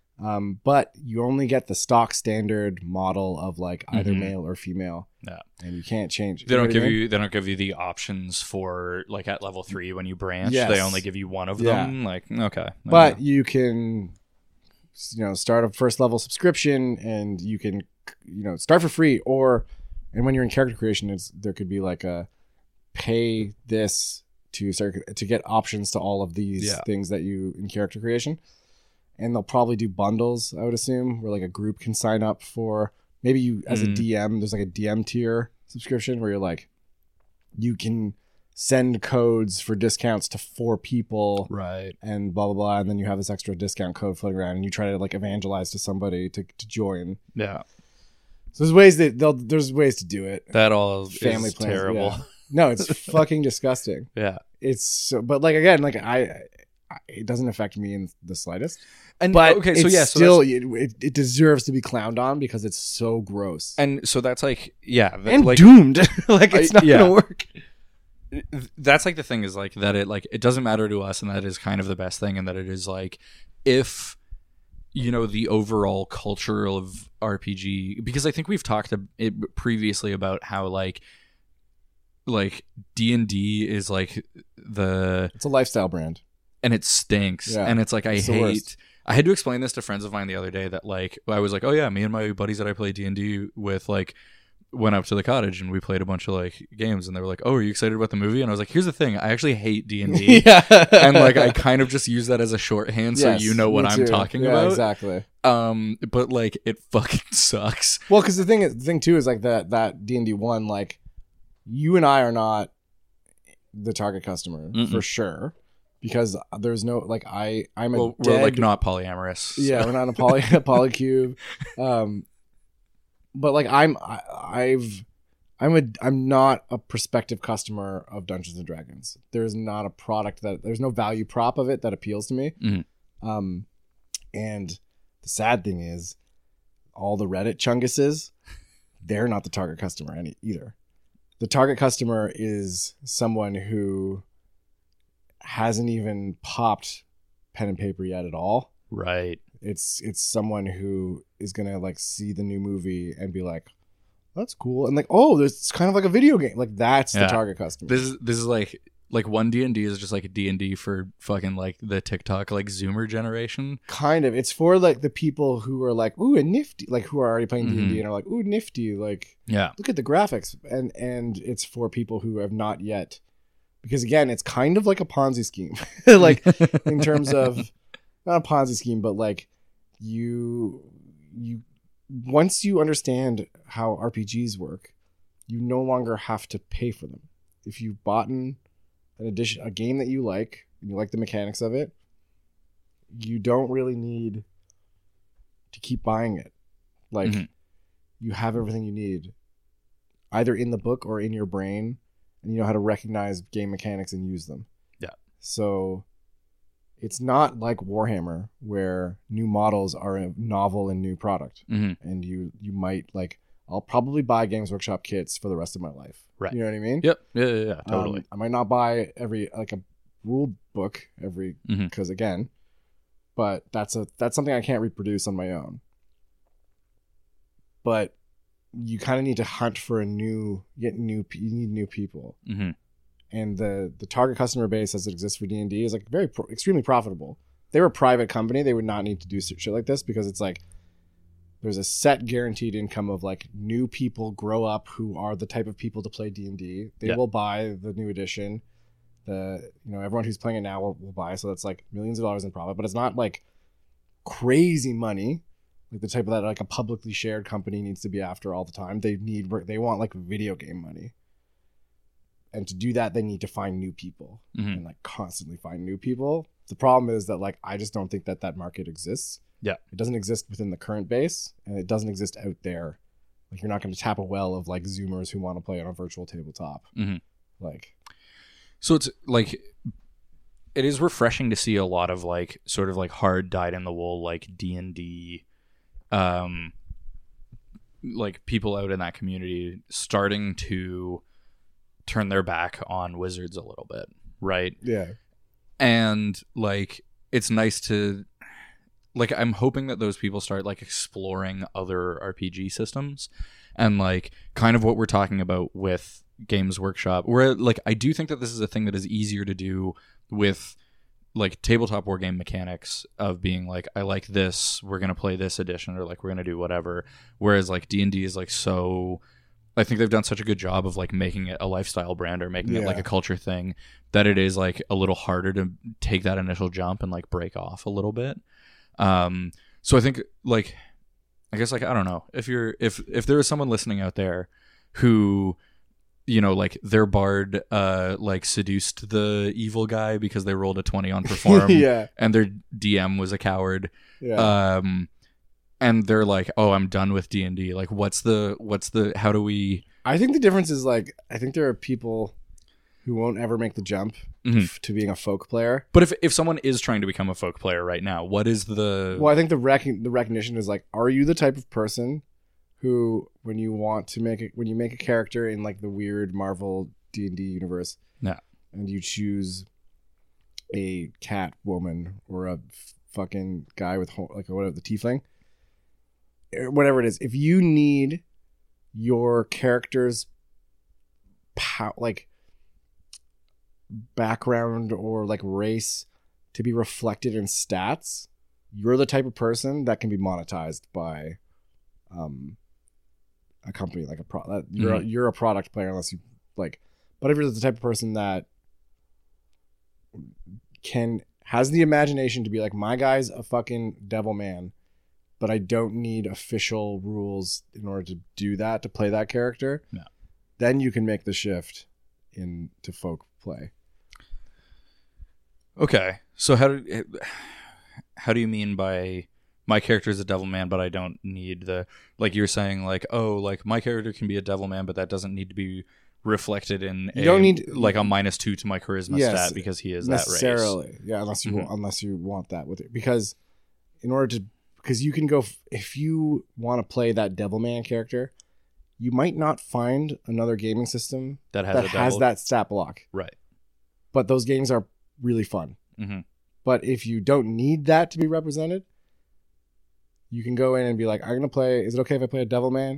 But you only get the stock standard model of like either male or female. Yeah. And you can't change. They don't give you the options for like at level 3 when you branch. Yes. They only give you one of them. Like, okay. But you can, start a first level subscription, and you can, start for free, and when you're in character creation, there could be like a pay this to get options to all of these things that you in character creation. And they'll probably do bundles, I would assume, where like a group can sign up for, maybe you as a DM, there's like a DM tier subscription where you're like, you can send codes for discounts to 4 people. Right. And blah, blah, blah. And then you have this extra discount code floating around, and you try to like evangelize to somebody to join. Yeah. So there's ways to do it. That all family is plans, terrible. Yeah. No, it's fucking disgusting. Yeah. It's so, but like, again, like it doesn't affect me in the slightest. And but okay, so still it deserves to be clowned on because it's so gross. And so that's like, and like, doomed. Like it's not gonna work. That's like the thing is like that it doesn't matter to us, and that is kind of the best thing, and that it is like if the overall culture of RPG, because I think we've talked previously about how like D&D is like it's a lifestyle brand. And it stinks. And it's like, I had to explain this to friends of mine the other day that like, I was like, oh yeah, me and my buddies that I play D&D with like went up to the cottage and we played a bunch of like games, and they were like, oh, are you excited about the movie? And I was like, here's the thing, I actually hate D&D. And like, I kind of just use that as a shorthand so you know what I'm talking about. Exactly. But like, it fucking sucks. Well, because the thing too is like that D&D 1, like you and I are not the target customer for sure. Because there's no like we're like not polyamorous. Yeah, we're not a polycube. But like I'm not a prospective customer of Dungeons and Dragons. There's not a product there's no value prop of it that appeals to me. And the sad thing is, all the Reddit chunguses, they're not the target customer either. The target customer is someone who hasn't even popped pen and paper yet at all. Right. It's someone who is gonna like see the new movie and be like, that's cool. And like, oh, it's kind of like a video game. Like that's the target customer. This is like one D&D is just like a D&D for fucking like the TikTok like Zoomer generation. Kind of. It's for like the people who are like, ooh, a nifty, like who are already playing D&D and are like, ooh, nifty, like look at the graphics. And it's for people who have not yet, because again, it's kind of like a Ponzi scheme. Like in terms of not a Ponzi scheme, but like you once you understand how RPGs work, you no longer have to pay for them. If you've bought an edition, a game that you like, and you like the mechanics of it, you don't really need to keep buying it. Like you have everything you need, either in the book or in your brain, and you know how to recognize game mechanics and use them. Yeah. So it's not like Warhammer where new models are a novel and new product. And you might like, I'll probably buy Games Workshop kits for the rest of my life. Right. You know what I mean? Yep. Yeah, totally. I might not buy every like a rule book because again, but that's something I can't reproduce on my own. But you kind of need to hunt for you need new people. And the target customer base as it exists for D&D is like extremely profitable. If they were a private company, they would not need to do shit like this, because it's like there's a set guaranteed income of like new people grow up who are the type of people to play D&D. They will buy the new edition. Everyone who's playing it now will buy. So that's like millions of dollars in profit, but it's not like crazy money, like the type of that like a publicly shared company needs to be after all the time. They want like video game money. And to do that, they need to find new people and like constantly find new people. The problem is that like, I just don't think that market exists. Yeah. It doesn't exist within the current base, and it doesn't exist out there. Like you're not going to tap a well of like Zoomers who want to play on a virtual tabletop. Like, so it's like, it is refreshing to see a lot of like sort of like hard dyed in the wool, like D&D, like people out in that community starting to turn their back on Wizards a little bit, right? Yeah. And like it's nice to like, I'm hoping that those people start like exploring other RPG systems, and like kind of what we're talking about with Games Workshop, where like I do think that this is a thing that is easier to do with like tabletop war game mechanics of being like, I like this, we're gonna play this edition, or like we're gonna do whatever, whereas like D&D is like, so I think they've done such a good job of like making it a lifestyle brand or making it like a culture thing, that it is like a little harder to take that initial jump and like break off a little bit. So I think like, I guess like, I don't know, if there is someone listening out there who, you know, like their bard like seduced the evil guy because they rolled a 20 on perform and their DM was a coward. And they're like, oh, I'm done with D&D. Like, how do we... I think the difference is like, I think there are people who won't ever make the jump to being a folk player. But if someone is trying to become a folk player right now, what is the... Well, I think the recognition is like, are you the type of person who, when you make a character in like the weird Marvel D&D universe, and you choose a cat woman or a fucking guy with like whatever, the tiefling, whatever it is, if you need your character's like background or like race to be reflected in stats, you're the type of person that can be monetized by a company like you're a product player, unless you like. But if you're the type of person that has the imagination to be like, my guy's a fucking devil man, but I don't need official rules in order to do that, to play that character, then you can make the shift into folk play. Okay. So how do you mean by my character is a devil man, but I don't need like you're saying like, oh, like my character can be a devil man, but that doesn't need to be reflected in a -2 to my charisma stat because he is that race. Necessarily. Yeah, unless you want that with it. Because you can go, if you want to play that Devilman character, you might not find another gaming system that has that stat block. Right. But those games are really fun. But if you don't need that to be represented, you can go in and be like, I'm going to play, is it okay if I play a Devilman?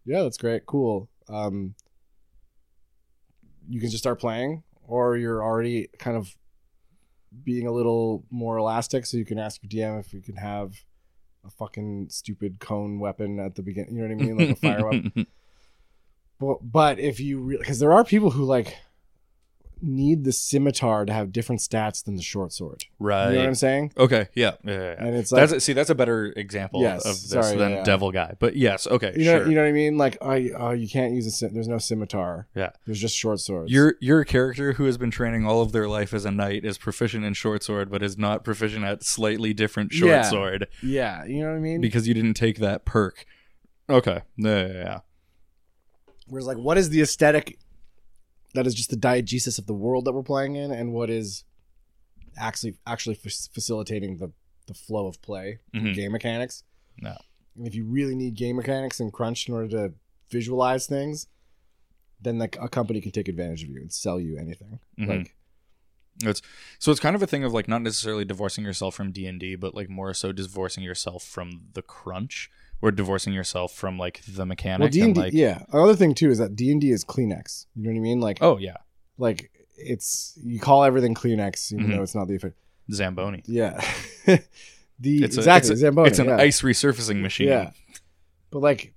yeah, that's great, cool. You can just start playing, or you're already kind of being a little more elastic, so you can ask your DM if you can have a fucking stupid cone weapon at the beginning. You know what I mean, like a fire weapon. But if you really, because there are people who like need the scimitar to have different stats than the short sword. Right. You know what I'm saying? Okay. Yeah. And it's like, that's a better example of this than Devil Guy. But yes. Okay. You know what I mean? Like, you can't use there's no scimitar. Yeah. There's just short swords. Your character who has been training all of their life as a knight is proficient in short sword, but is not proficient at slightly different short sword. Yeah. You know what I mean? Because you didn't take that perk. Okay. Yeah. Whereas, like, what is the aesthetic that is just the diegesis of the world that we're playing in, and what is actually facilitating the flow of play, game mechanics? No. And if you really need game mechanics and crunch in order to visualize things, then like a company can take advantage of you and sell you anything. Like, it's kind of a thing of like not necessarily divorcing yourself from D&D, but like more so divorcing yourself from the crunch, or divorcing yourself from like the mechanic. Well, D&D, like, yeah. Another thing too is that D&D is Kleenex. You know what I mean? Like, oh yeah, like you call everything Kleenex, even though it's not the effect. Zamboni. Yeah. Exactly Zamboni. It's an ice resurfacing machine. Yeah. But like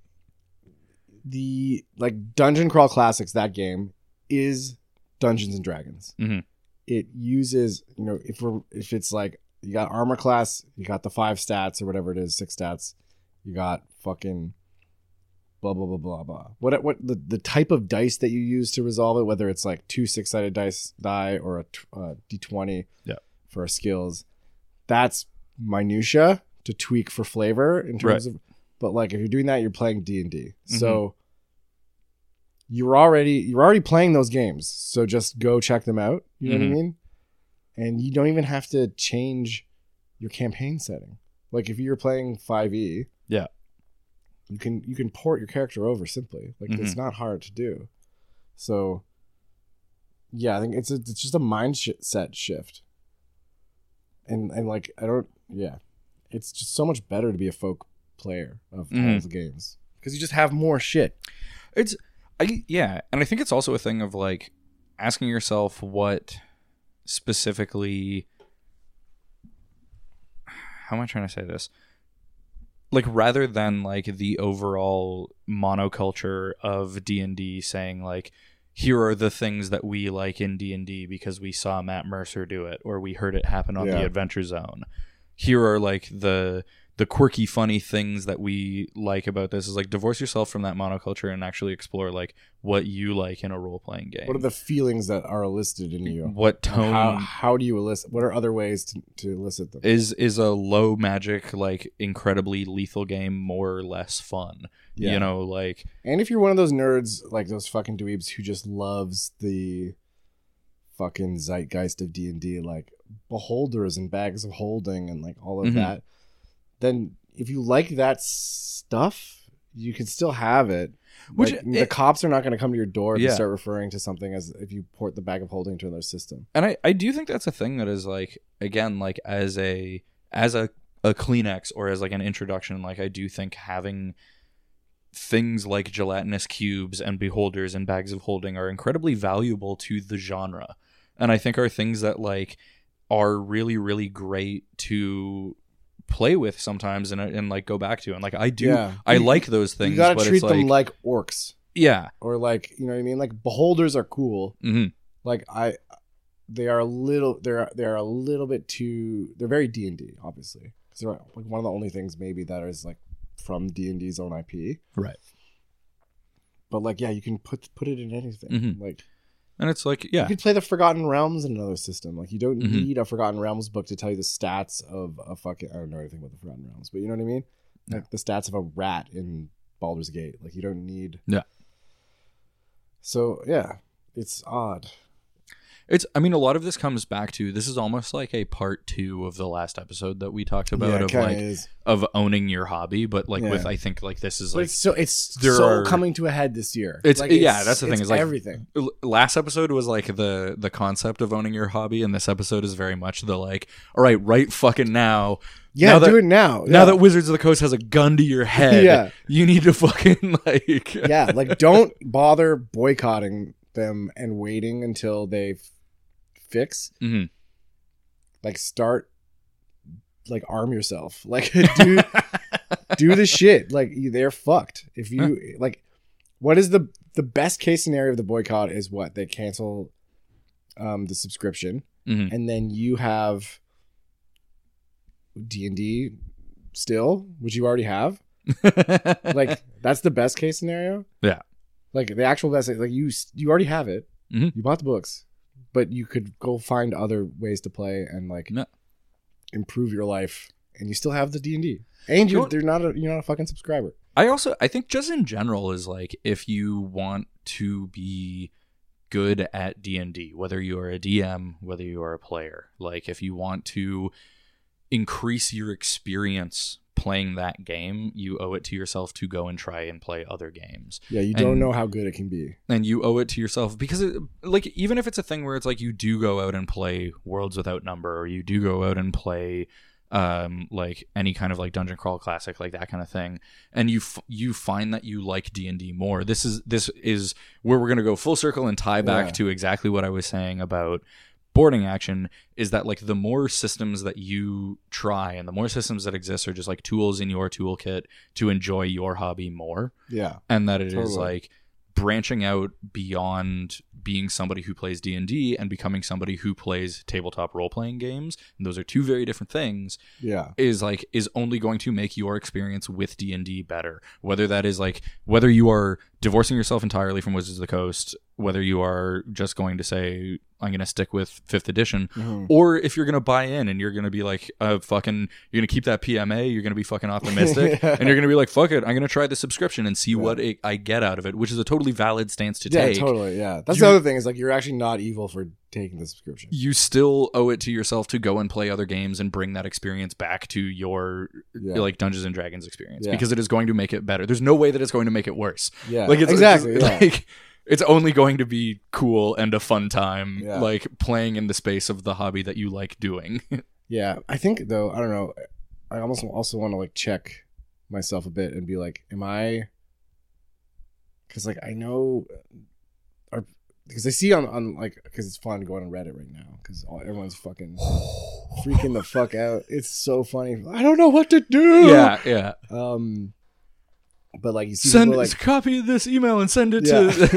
Dungeon Crawl Classics, that game is Dungeons and Dragons. It uses, if it's like you got armor class, you got the 5 stats or whatever it is, 6 stats, you got fucking blah blah blah blah blah. What the type of dice that you use to resolve it, whether it's like 2 6-sided die or a d20 for skills, that's minutia to tweak for flavor in terms of. But like if you're doing that, you're playing D&D, so you're already playing those games. So just go check them out. You know what I mean? And you don't even have to change your campaign setting. Like if you're playing 5e, you can port your character over simply. Like it's not hard to do. So yeah, I think it's just a mindset shift. And like it's just so much better to be a folk player of all the games because you just have more shit. And I think it's also a thing of like asking yourself what specifically. How am I trying to say this? Like rather than like the overall monoculture of D&D saying like, here are the things that we like in D&D because we saw Matt Mercer do it or we heard it happen on the Adventure Zone. Here are like the quirky, funny things that we like about this. Is like divorce yourself from that monoculture and actually explore like what you like in a role-playing game. What are the feelings that are elicited in you? What tone? How do you elicit? What are other ways to elicit them? Is a low magic, like incredibly lethal game more or less fun? Yeah. Like. And if you're one of those nerds, like those fucking dweebs who just loves the fucking zeitgeist of D&D, like beholders and bags of holding and like all of that, then if you like that stuff, you can still have it. The cops are not going to come to your door to start referring to something as if you port the bag of holding to another system. And I do think that's a thing that is like, again, like as a Kleenex or as like an introduction, like I do think having things like gelatinous cubes and beholders and bags of holding are incredibly valuable to the genre. And I think are things that like are really, really great to play with sometimes and like go back to, and like I like those things. You gotta but treat it's them like orcs, or like, you know what I mean. Like beholders are cool. Like they are a little bit too. They're very D&D, obviously, because they're like one of the only things maybe that is like from D&D's own IP, right? But like, you can put it in anything, like. And it's like, you could play the Forgotten Realms in another system. Like, you don't need a Forgotten Realms book to tell you the stats of a fucking... I don't know anything about the Forgotten Realms, but you know what I mean? Like, the stats of a rat in Baldur's Gate. Like, you don't need... Yeah. So, yeah. It's odd. I mean, a lot of this comes back to, this is almost like a part 2 of the last episode that we talked about, of like of owning your hobby, but like with, I think like this is like, it's so coming to a head this year. That's the thing, is like everything. Last episode was like the concept of owning your hobby, and this episode is very much the like, all right fucking now. Yeah, do it now. Now that Wizards of the Coast has a gun to your head, you need to fucking like... like don't bother boycotting them and waiting until they fix. Mm-hmm. Like start, like arm yourself. Like do the shit. Like they're fucked. If you like, what is the best case scenario of the boycott is what? They cancel the subscription, and then you have D&D still, which you already have. Like that's the best case scenario. Yeah, like the actual best, like you already have it. You bought the books, but you could go find other ways to play and like improve your life, and you still have the D&D, and you're not a fucking subscriber. I think just in general is like, if you want to be good at D&D, whether you are a DM, whether you are a player, like if you want to increase your experience playing that game, you owe it to yourself to go and try and play other games. Yeah, you don't know how good it can be. And you owe it to yourself, because like, even if it's a thing where it's like you do go out and play Worlds Without Number, or you do go out and play like any kind of like dungeon crawl classic, like that kind of thing, and you find that you like D&D more, this is where we're going to go full circle and tie back to exactly what I was saying about boarding action, is that like the more systems that you try and the more systems that exist are just like tools in your toolkit to enjoy your hobby more. Yeah. And that it is like branching out beyond being somebody who plays D&D and becoming somebody who plays tabletop role-playing games, and those are two very different things, is only going to make your experience with D&D better. Whether that is like, whether you are divorcing yourself entirely from Wizards of the Coast, whether you are just going to say, I'm going to stick with 5th edition, or if you're going to buy in and you're going to be like, you're going to keep that PMA, you're going to be fucking optimistic, and you're going to be like, fuck it, I'm going to try the subscription and see what I get out of it, which is a totally valid stance to take. Yeah, totally, yeah. That's the other thing, is like, you're actually not evil for taking the subscription. You still owe it to yourself to go and play other games and bring that experience back to your like Dungeons and Dragons experience, because it is going to make it better. There's no way that it's going to make it worse. Yeah, like, it's exactly. like, it's only going to be cool and a fun time, like playing in the space of the hobby that you like doing. Yeah, I think though, I don't know, I almost also want to like check myself a bit and be like, am I? Because like I know, because I see on like, because it's fun going on Reddit right now, because everyone's fucking freaking the fuck out. It's so funny. I don't know what to do. Yeah. But like you see, send like, copy this email and send it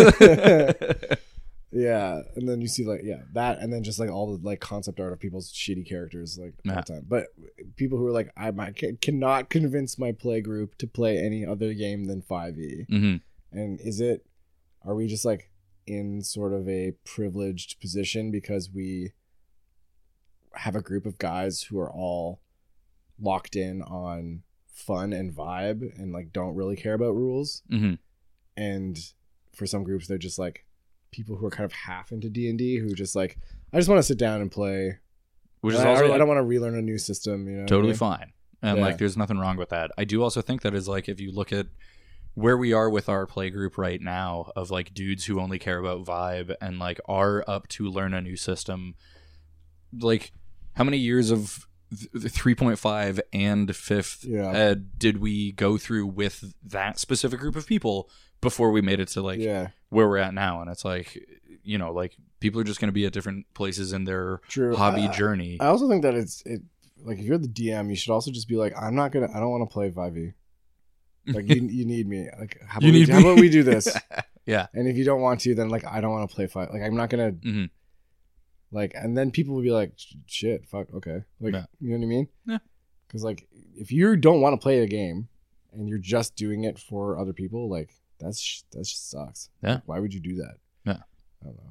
to. Yeah, and then you see like that, and then just like all the like concept art of people's shitty characters like all the time. But people who are like, I cannot convince my play group to play any other game than 5e. And are we just like in sort of a privileged position because we have a group of guys who are all locked in on fun and vibe and like don't really care about rules, and for some groups they're just like people who are kind of half into D&D who just like, I just want to sit down and play, which is also I don't want to relearn a new system, you know. Totally fine. And like there's nothing wrong with that. I do also think that is like, if you look at where we are with our play group right now of like dudes who only care about vibe and like are up to learn a new system, like how many years of 3.5 and 5th ed did we go through with that specific group of people before we made it to like where we're at now? And it's like, you know, like people are just going to be at different places in their hobby journey. I also think that it's like, if you're the DM, you should also just be like, I don't want to play 5e. Like you need me. Like how about we do this? Yeah. And if you don't want to, then like I don't want to play 5. Like I'm not gonna like, and then people will be like, shit, fuck, okay. Like, you know what I mean? Yeah. Because like if you don't want to play a game and you're just doing it for other people, like that just sucks. Yeah. Like, why would you do that? Yeah. I don't know.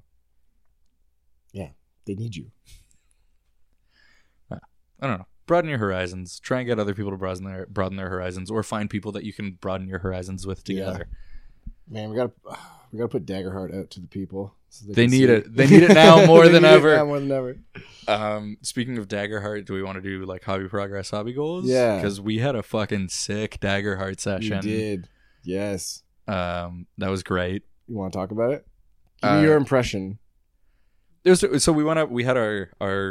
Yeah, they need you. I don't know. Broaden your horizons. Try and get other people to broaden their horizons, or find people that you can broaden your horizons with together. Man, we gotta put Daggerheart out to the people. So they need it. They need it now more than ever. More than ever. Speaking of Daggerheart, do we want to do like hobby progress, hobby goals? Yeah. Because we had a fucking sick Daggerheart session. You did. Yes. That was great. You want to talk about it? Give me your impression. So we went up. We had our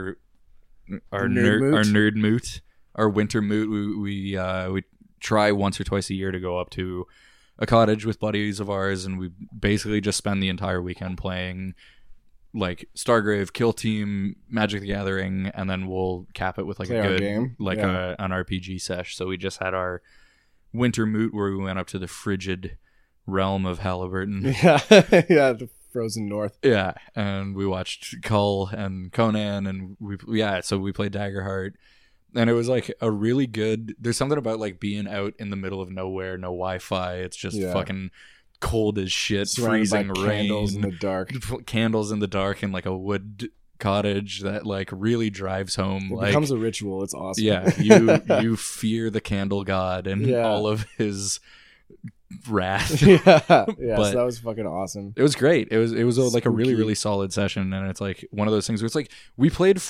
nerd moot, our winter moot. We try once or twice a year to go up to a cottage with buddies of ours, and we basically just spend the entire weekend playing like Stargrave, Kill Team, Magic the Gathering, and then we'll cap it with like a good game, like an RPG sesh. So we just had our winter moot where we went up to the frigid realm of Halliburton. Yeah, the frozen north. Yeah, and we watched Cull and Conan, and so we played Daggerheart, and it was like a really good. There's something about like being out in the middle of nowhere, no Wi-Fi. It's just fucking cold as shit, freezing rain, candles in the dark, and like a wood cottage that like really drives home. It like, becomes a ritual. It's awesome. Yeah, you fear the candle god and all of his wrath. So that was fucking awesome. It was great. It was like a really, really solid session, and it's like one of those things where it's like we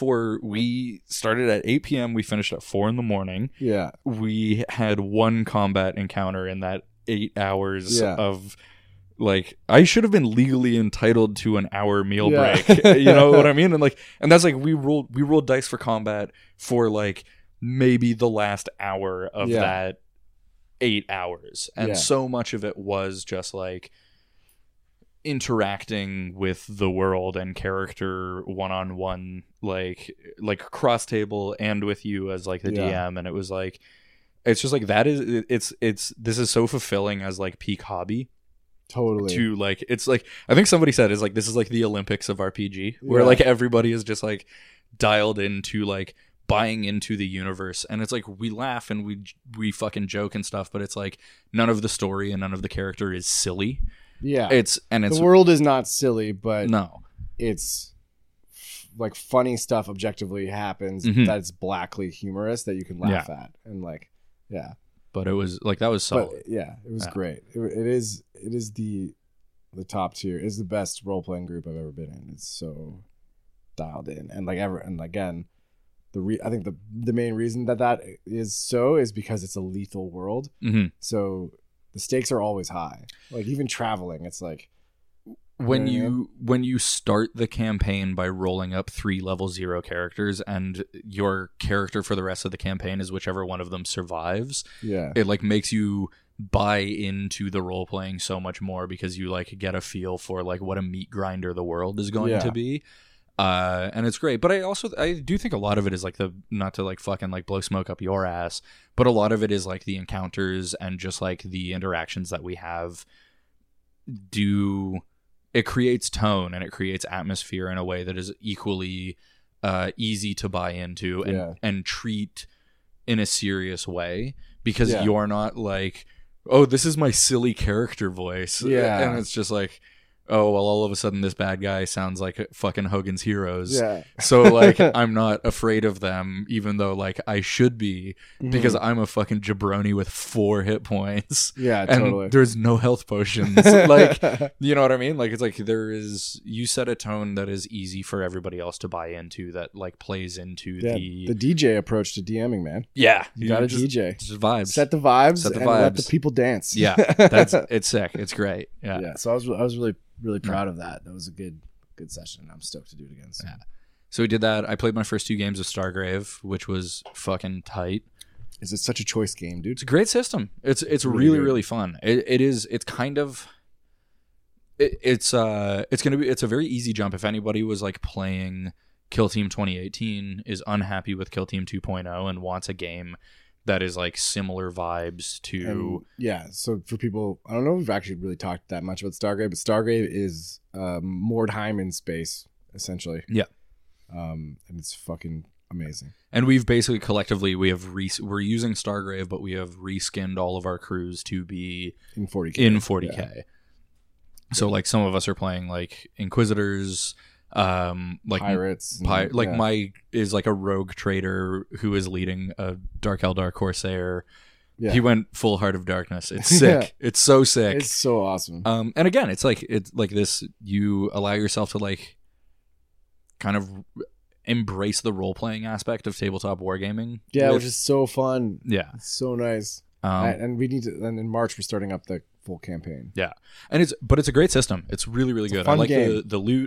started at 8 p.m. we finished at 4 a.m. Yeah, we had one combat encounter in that 8 hours of like I should have been legally entitled to an hour meal break. You know what I mean? And that's like we rolled dice for combat for like maybe the last hour of that 8 hours, and so much of it was just like interacting with the world and character one-on-one, like cross table and with you as like the DM, and it was like it's just like that is this is so fulfilling as like peak hobby. Totally. To like it's like I think somebody said is like this is like the Olympics of RPG, where like everybody is just like dialed into like buying into the universe, and it's like we laugh and we fucking joke and stuff, but it's like none of the story and none of the character is silly. It's the world is not silly, but no, it's like funny stuff objectively happens that's blackly humorous that you can laugh at, and like but it was like that was solid. But, it was great. It is the top tier. It's the best role-playing group I've ever been in. It's so dialed in, and again, I think the main reason that is because it's a lethal world. So the stakes are always high. Like even traveling, it's like when you start the campaign by rolling up 3 level 0 characters, and your character for the rest of the campaign is whichever one of them survives. It like makes you buy into the role playing so much more, because you like get a feel for like what a meat grinder the world is going to be. And it's great, but I do think a lot of it is like not to like fucking like blow smoke up your ass, but a lot of it is like the encounters and just like the interactions that we have. It creates tone and it creates atmosphere in a way that is equally easy to buy into and treat in a serious way, because you're not like, oh, this is my silly character voice, and it's just like, oh, well, all of a sudden this bad guy sounds like fucking Hogan's Heroes. So like I'm not afraid of them, even though like I should be, because I'm a fucking jabroni with 4 hit points. And totally. There's no health potions. Like, you know what I mean? Like it's like you set a tone that is easy for everybody else to buy into, that like plays into the DJ approach to DMing, man. You got a DJ. Just vibes. Set the vibes and let the people dance. It's sick. It's great. So I was really proud of that. That was a good session. I'm stoked to do it again soon. So we did that. I played my first 2 games of Stargrave, which was fucking tight. Is it such a choice game, dude? It's a great system. It's really fun. It's a very easy jump. If anybody was like playing Kill Team 2018, is unhappy with Kill Team 2.0 and wants a game that is like similar vibes to so for people, I don't know if we've actually really talked that much about Stargrave, but Stargrave is Mordheim in space, essentially. And it's fucking amazing. And we've basically collectively we're using Stargrave, but we have reskinned all of our crews to be in 40k. So like some of us are playing like Inquisitors, like pirates, Mike is like a rogue trader who is leading a Dark Eldar Corsair. Yeah. He went full Heart of Darkness. It's sick. It's so sick. It's so awesome. And again, it's like this. You allow yourself to like kind of embrace the role playing aspect of tabletop wargaming. Yeah, which is so fun. Yeah, it's so nice. And we need to. And in March, we're starting up the full campaign. Yeah, and it's a great system. It's really really good. I like the loot.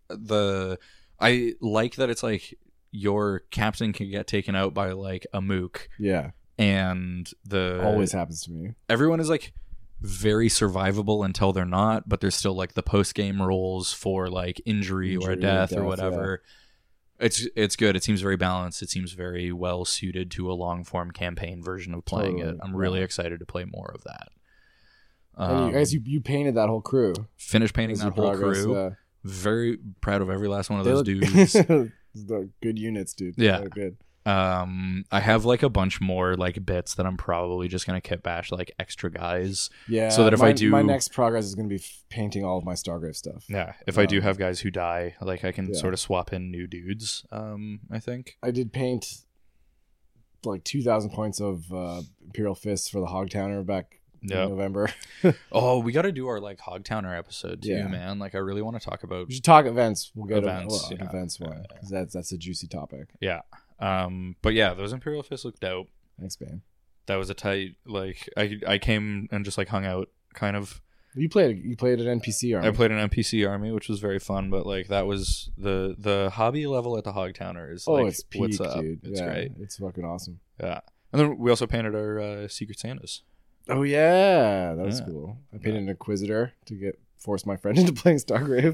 I like that it's like your captain can get taken out by like a mook. Yeah. And always happens to me. Everyone is like very survivable until they're not, but there's still like the post game rolls for like injury or death or whatever. Yeah. It's good. It seems very balanced. It seems very well suited to a long form campaign version of playing it. I'm really excited to play more of that. And you painted that whole crew. Finished painting that whole crew. Yeah. Very proud of every last one of those dudes. They're good units, dude. Yeah, they're good. I have like a bunch more like bits that I'm probably just gonna kit bash like extra guys. Yeah. So that if I do, my next progress is gonna be painting all of my Stargrave stuff. Yeah. If I do have guys who die, like I can sort of swap in new dudes. I think I did paint like 2,000 points of Imperial Fists for the Hogtowner back in November. Oh, we got to do our like Hogtowner episode too, man. Like I really want to talk about. We should talk events. We'll get events. Events one because that's a juicy topic. Yeah. But yeah, those Imperial Fists look dope. Thanks, man. That was a tight, like, I came and just like hung out kind of. You played an NPC army. I played an NPC army, which was very fun, but like that was the hobby level at the Hogtowner is like, it's peak, what's up? Dude. It's great. It's fucking awesome. Yeah. And then we also painted our Secret Santas. Oh yeah, that was cool. I painted an Inquisitor to force my friend into playing Stargrave.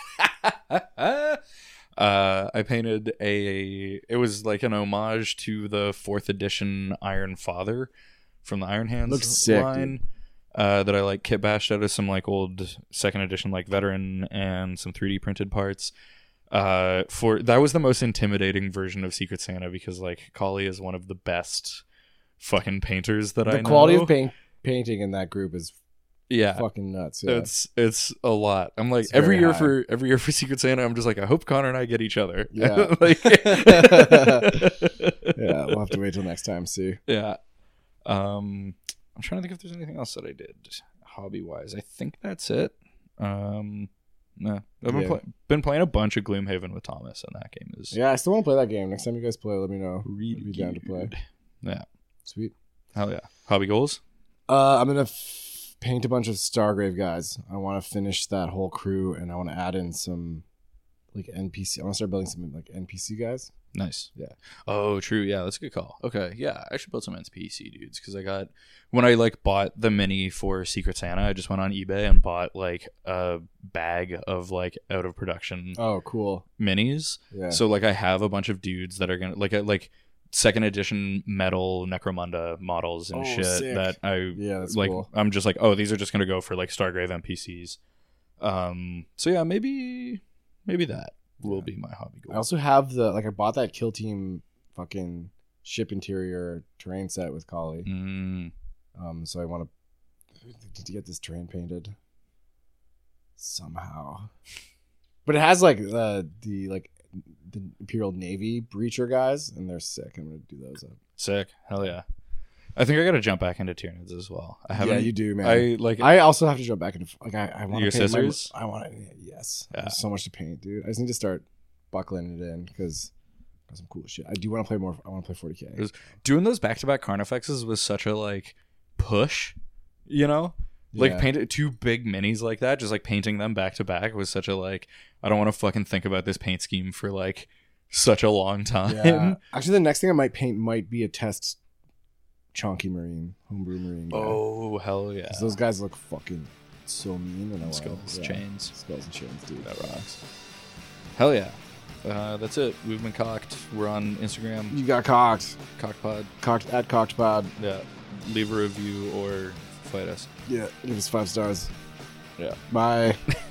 I painted it was like an homage to the 4th edition Iron Father from the Iron Hands line. That I like kit bashed out of some like old 2nd edition like veteran and some 3D printed parts. That was the most intimidating version of Secret Santa because like Kali is one of the best fucking painters that I know. The quality of painting in that group is fucking nuts. Yeah. It's a lot. I'm like every year for Secret Santa, I'm just like I hope Connor and I get each other. Yeah. Like yeah, we'll have to wait till next time. See. Yeah. I'm trying to think if there's anything else that I did hobby wise. I think that's it. No, I've been playing a bunch of Gloomhaven with Thomas, and that game is I still want to play that game. Next time you guys play, let me know. Really be down to play. Yeah, sweet. Hell yeah. Hobby goals? I'm gonna paint a bunch of Stargrave guys. I want to finish that whole crew, and I want to add in some like NPC. I want to start building some like NPC guys. Nice. Yeah. Oh, true. Yeah, that's a good call. Okay. Yeah, I should build some NPC dudes because when I like bought the mini for Secret Santa, I just went on eBay and bought like a bag of like out of production. Oh, cool. Minis. Yeah. So like I have a bunch of dudes that are gonna like 2nd edition metal Necromunda models and shit sick. That that's like. Cool. I'm just like, these are just gonna go for like Stargrave NPCs. So yeah, maybe that will be my hobby goal. I also have I bought that Kill Team fucking ship interior terrain set with Kali. So I want to get this terrain painted somehow. But it has like the Imperial Navy breacher guys, and they're sick. I'm gonna do those up. Sick, hell yeah! I think I gotta jump back into Tyranids as well. I haven't. Yeah, you do, man. I also have to jump back into I want to paint scissors. I want to. Yes, yeah. There's so much to paint, dude. I just need to start buckling it in because got some cool shit. I do want to play more. I want to play 40k. Doing those back-to-back Carnifexes was such a like push, you know. Like painted 2 big minis like that, just like painting them back to back was such a like I don't want to fucking think about this paint scheme for like such a long time. Yeah. Actually, the next thing I might paint might be a test Chonky Marine, homebrew Marine guy. Oh, hell yeah. Those guys look fucking so mean. And Skulls and chains, dude. That rocks. Hell yeah. That's it. We've been cocked. We're on Instagram. You got cocked. Cockpod. Cocked at Cockedpod. Yeah. Leave a review or fight us. Yeah. Give us 5 stars. Yeah. Bye.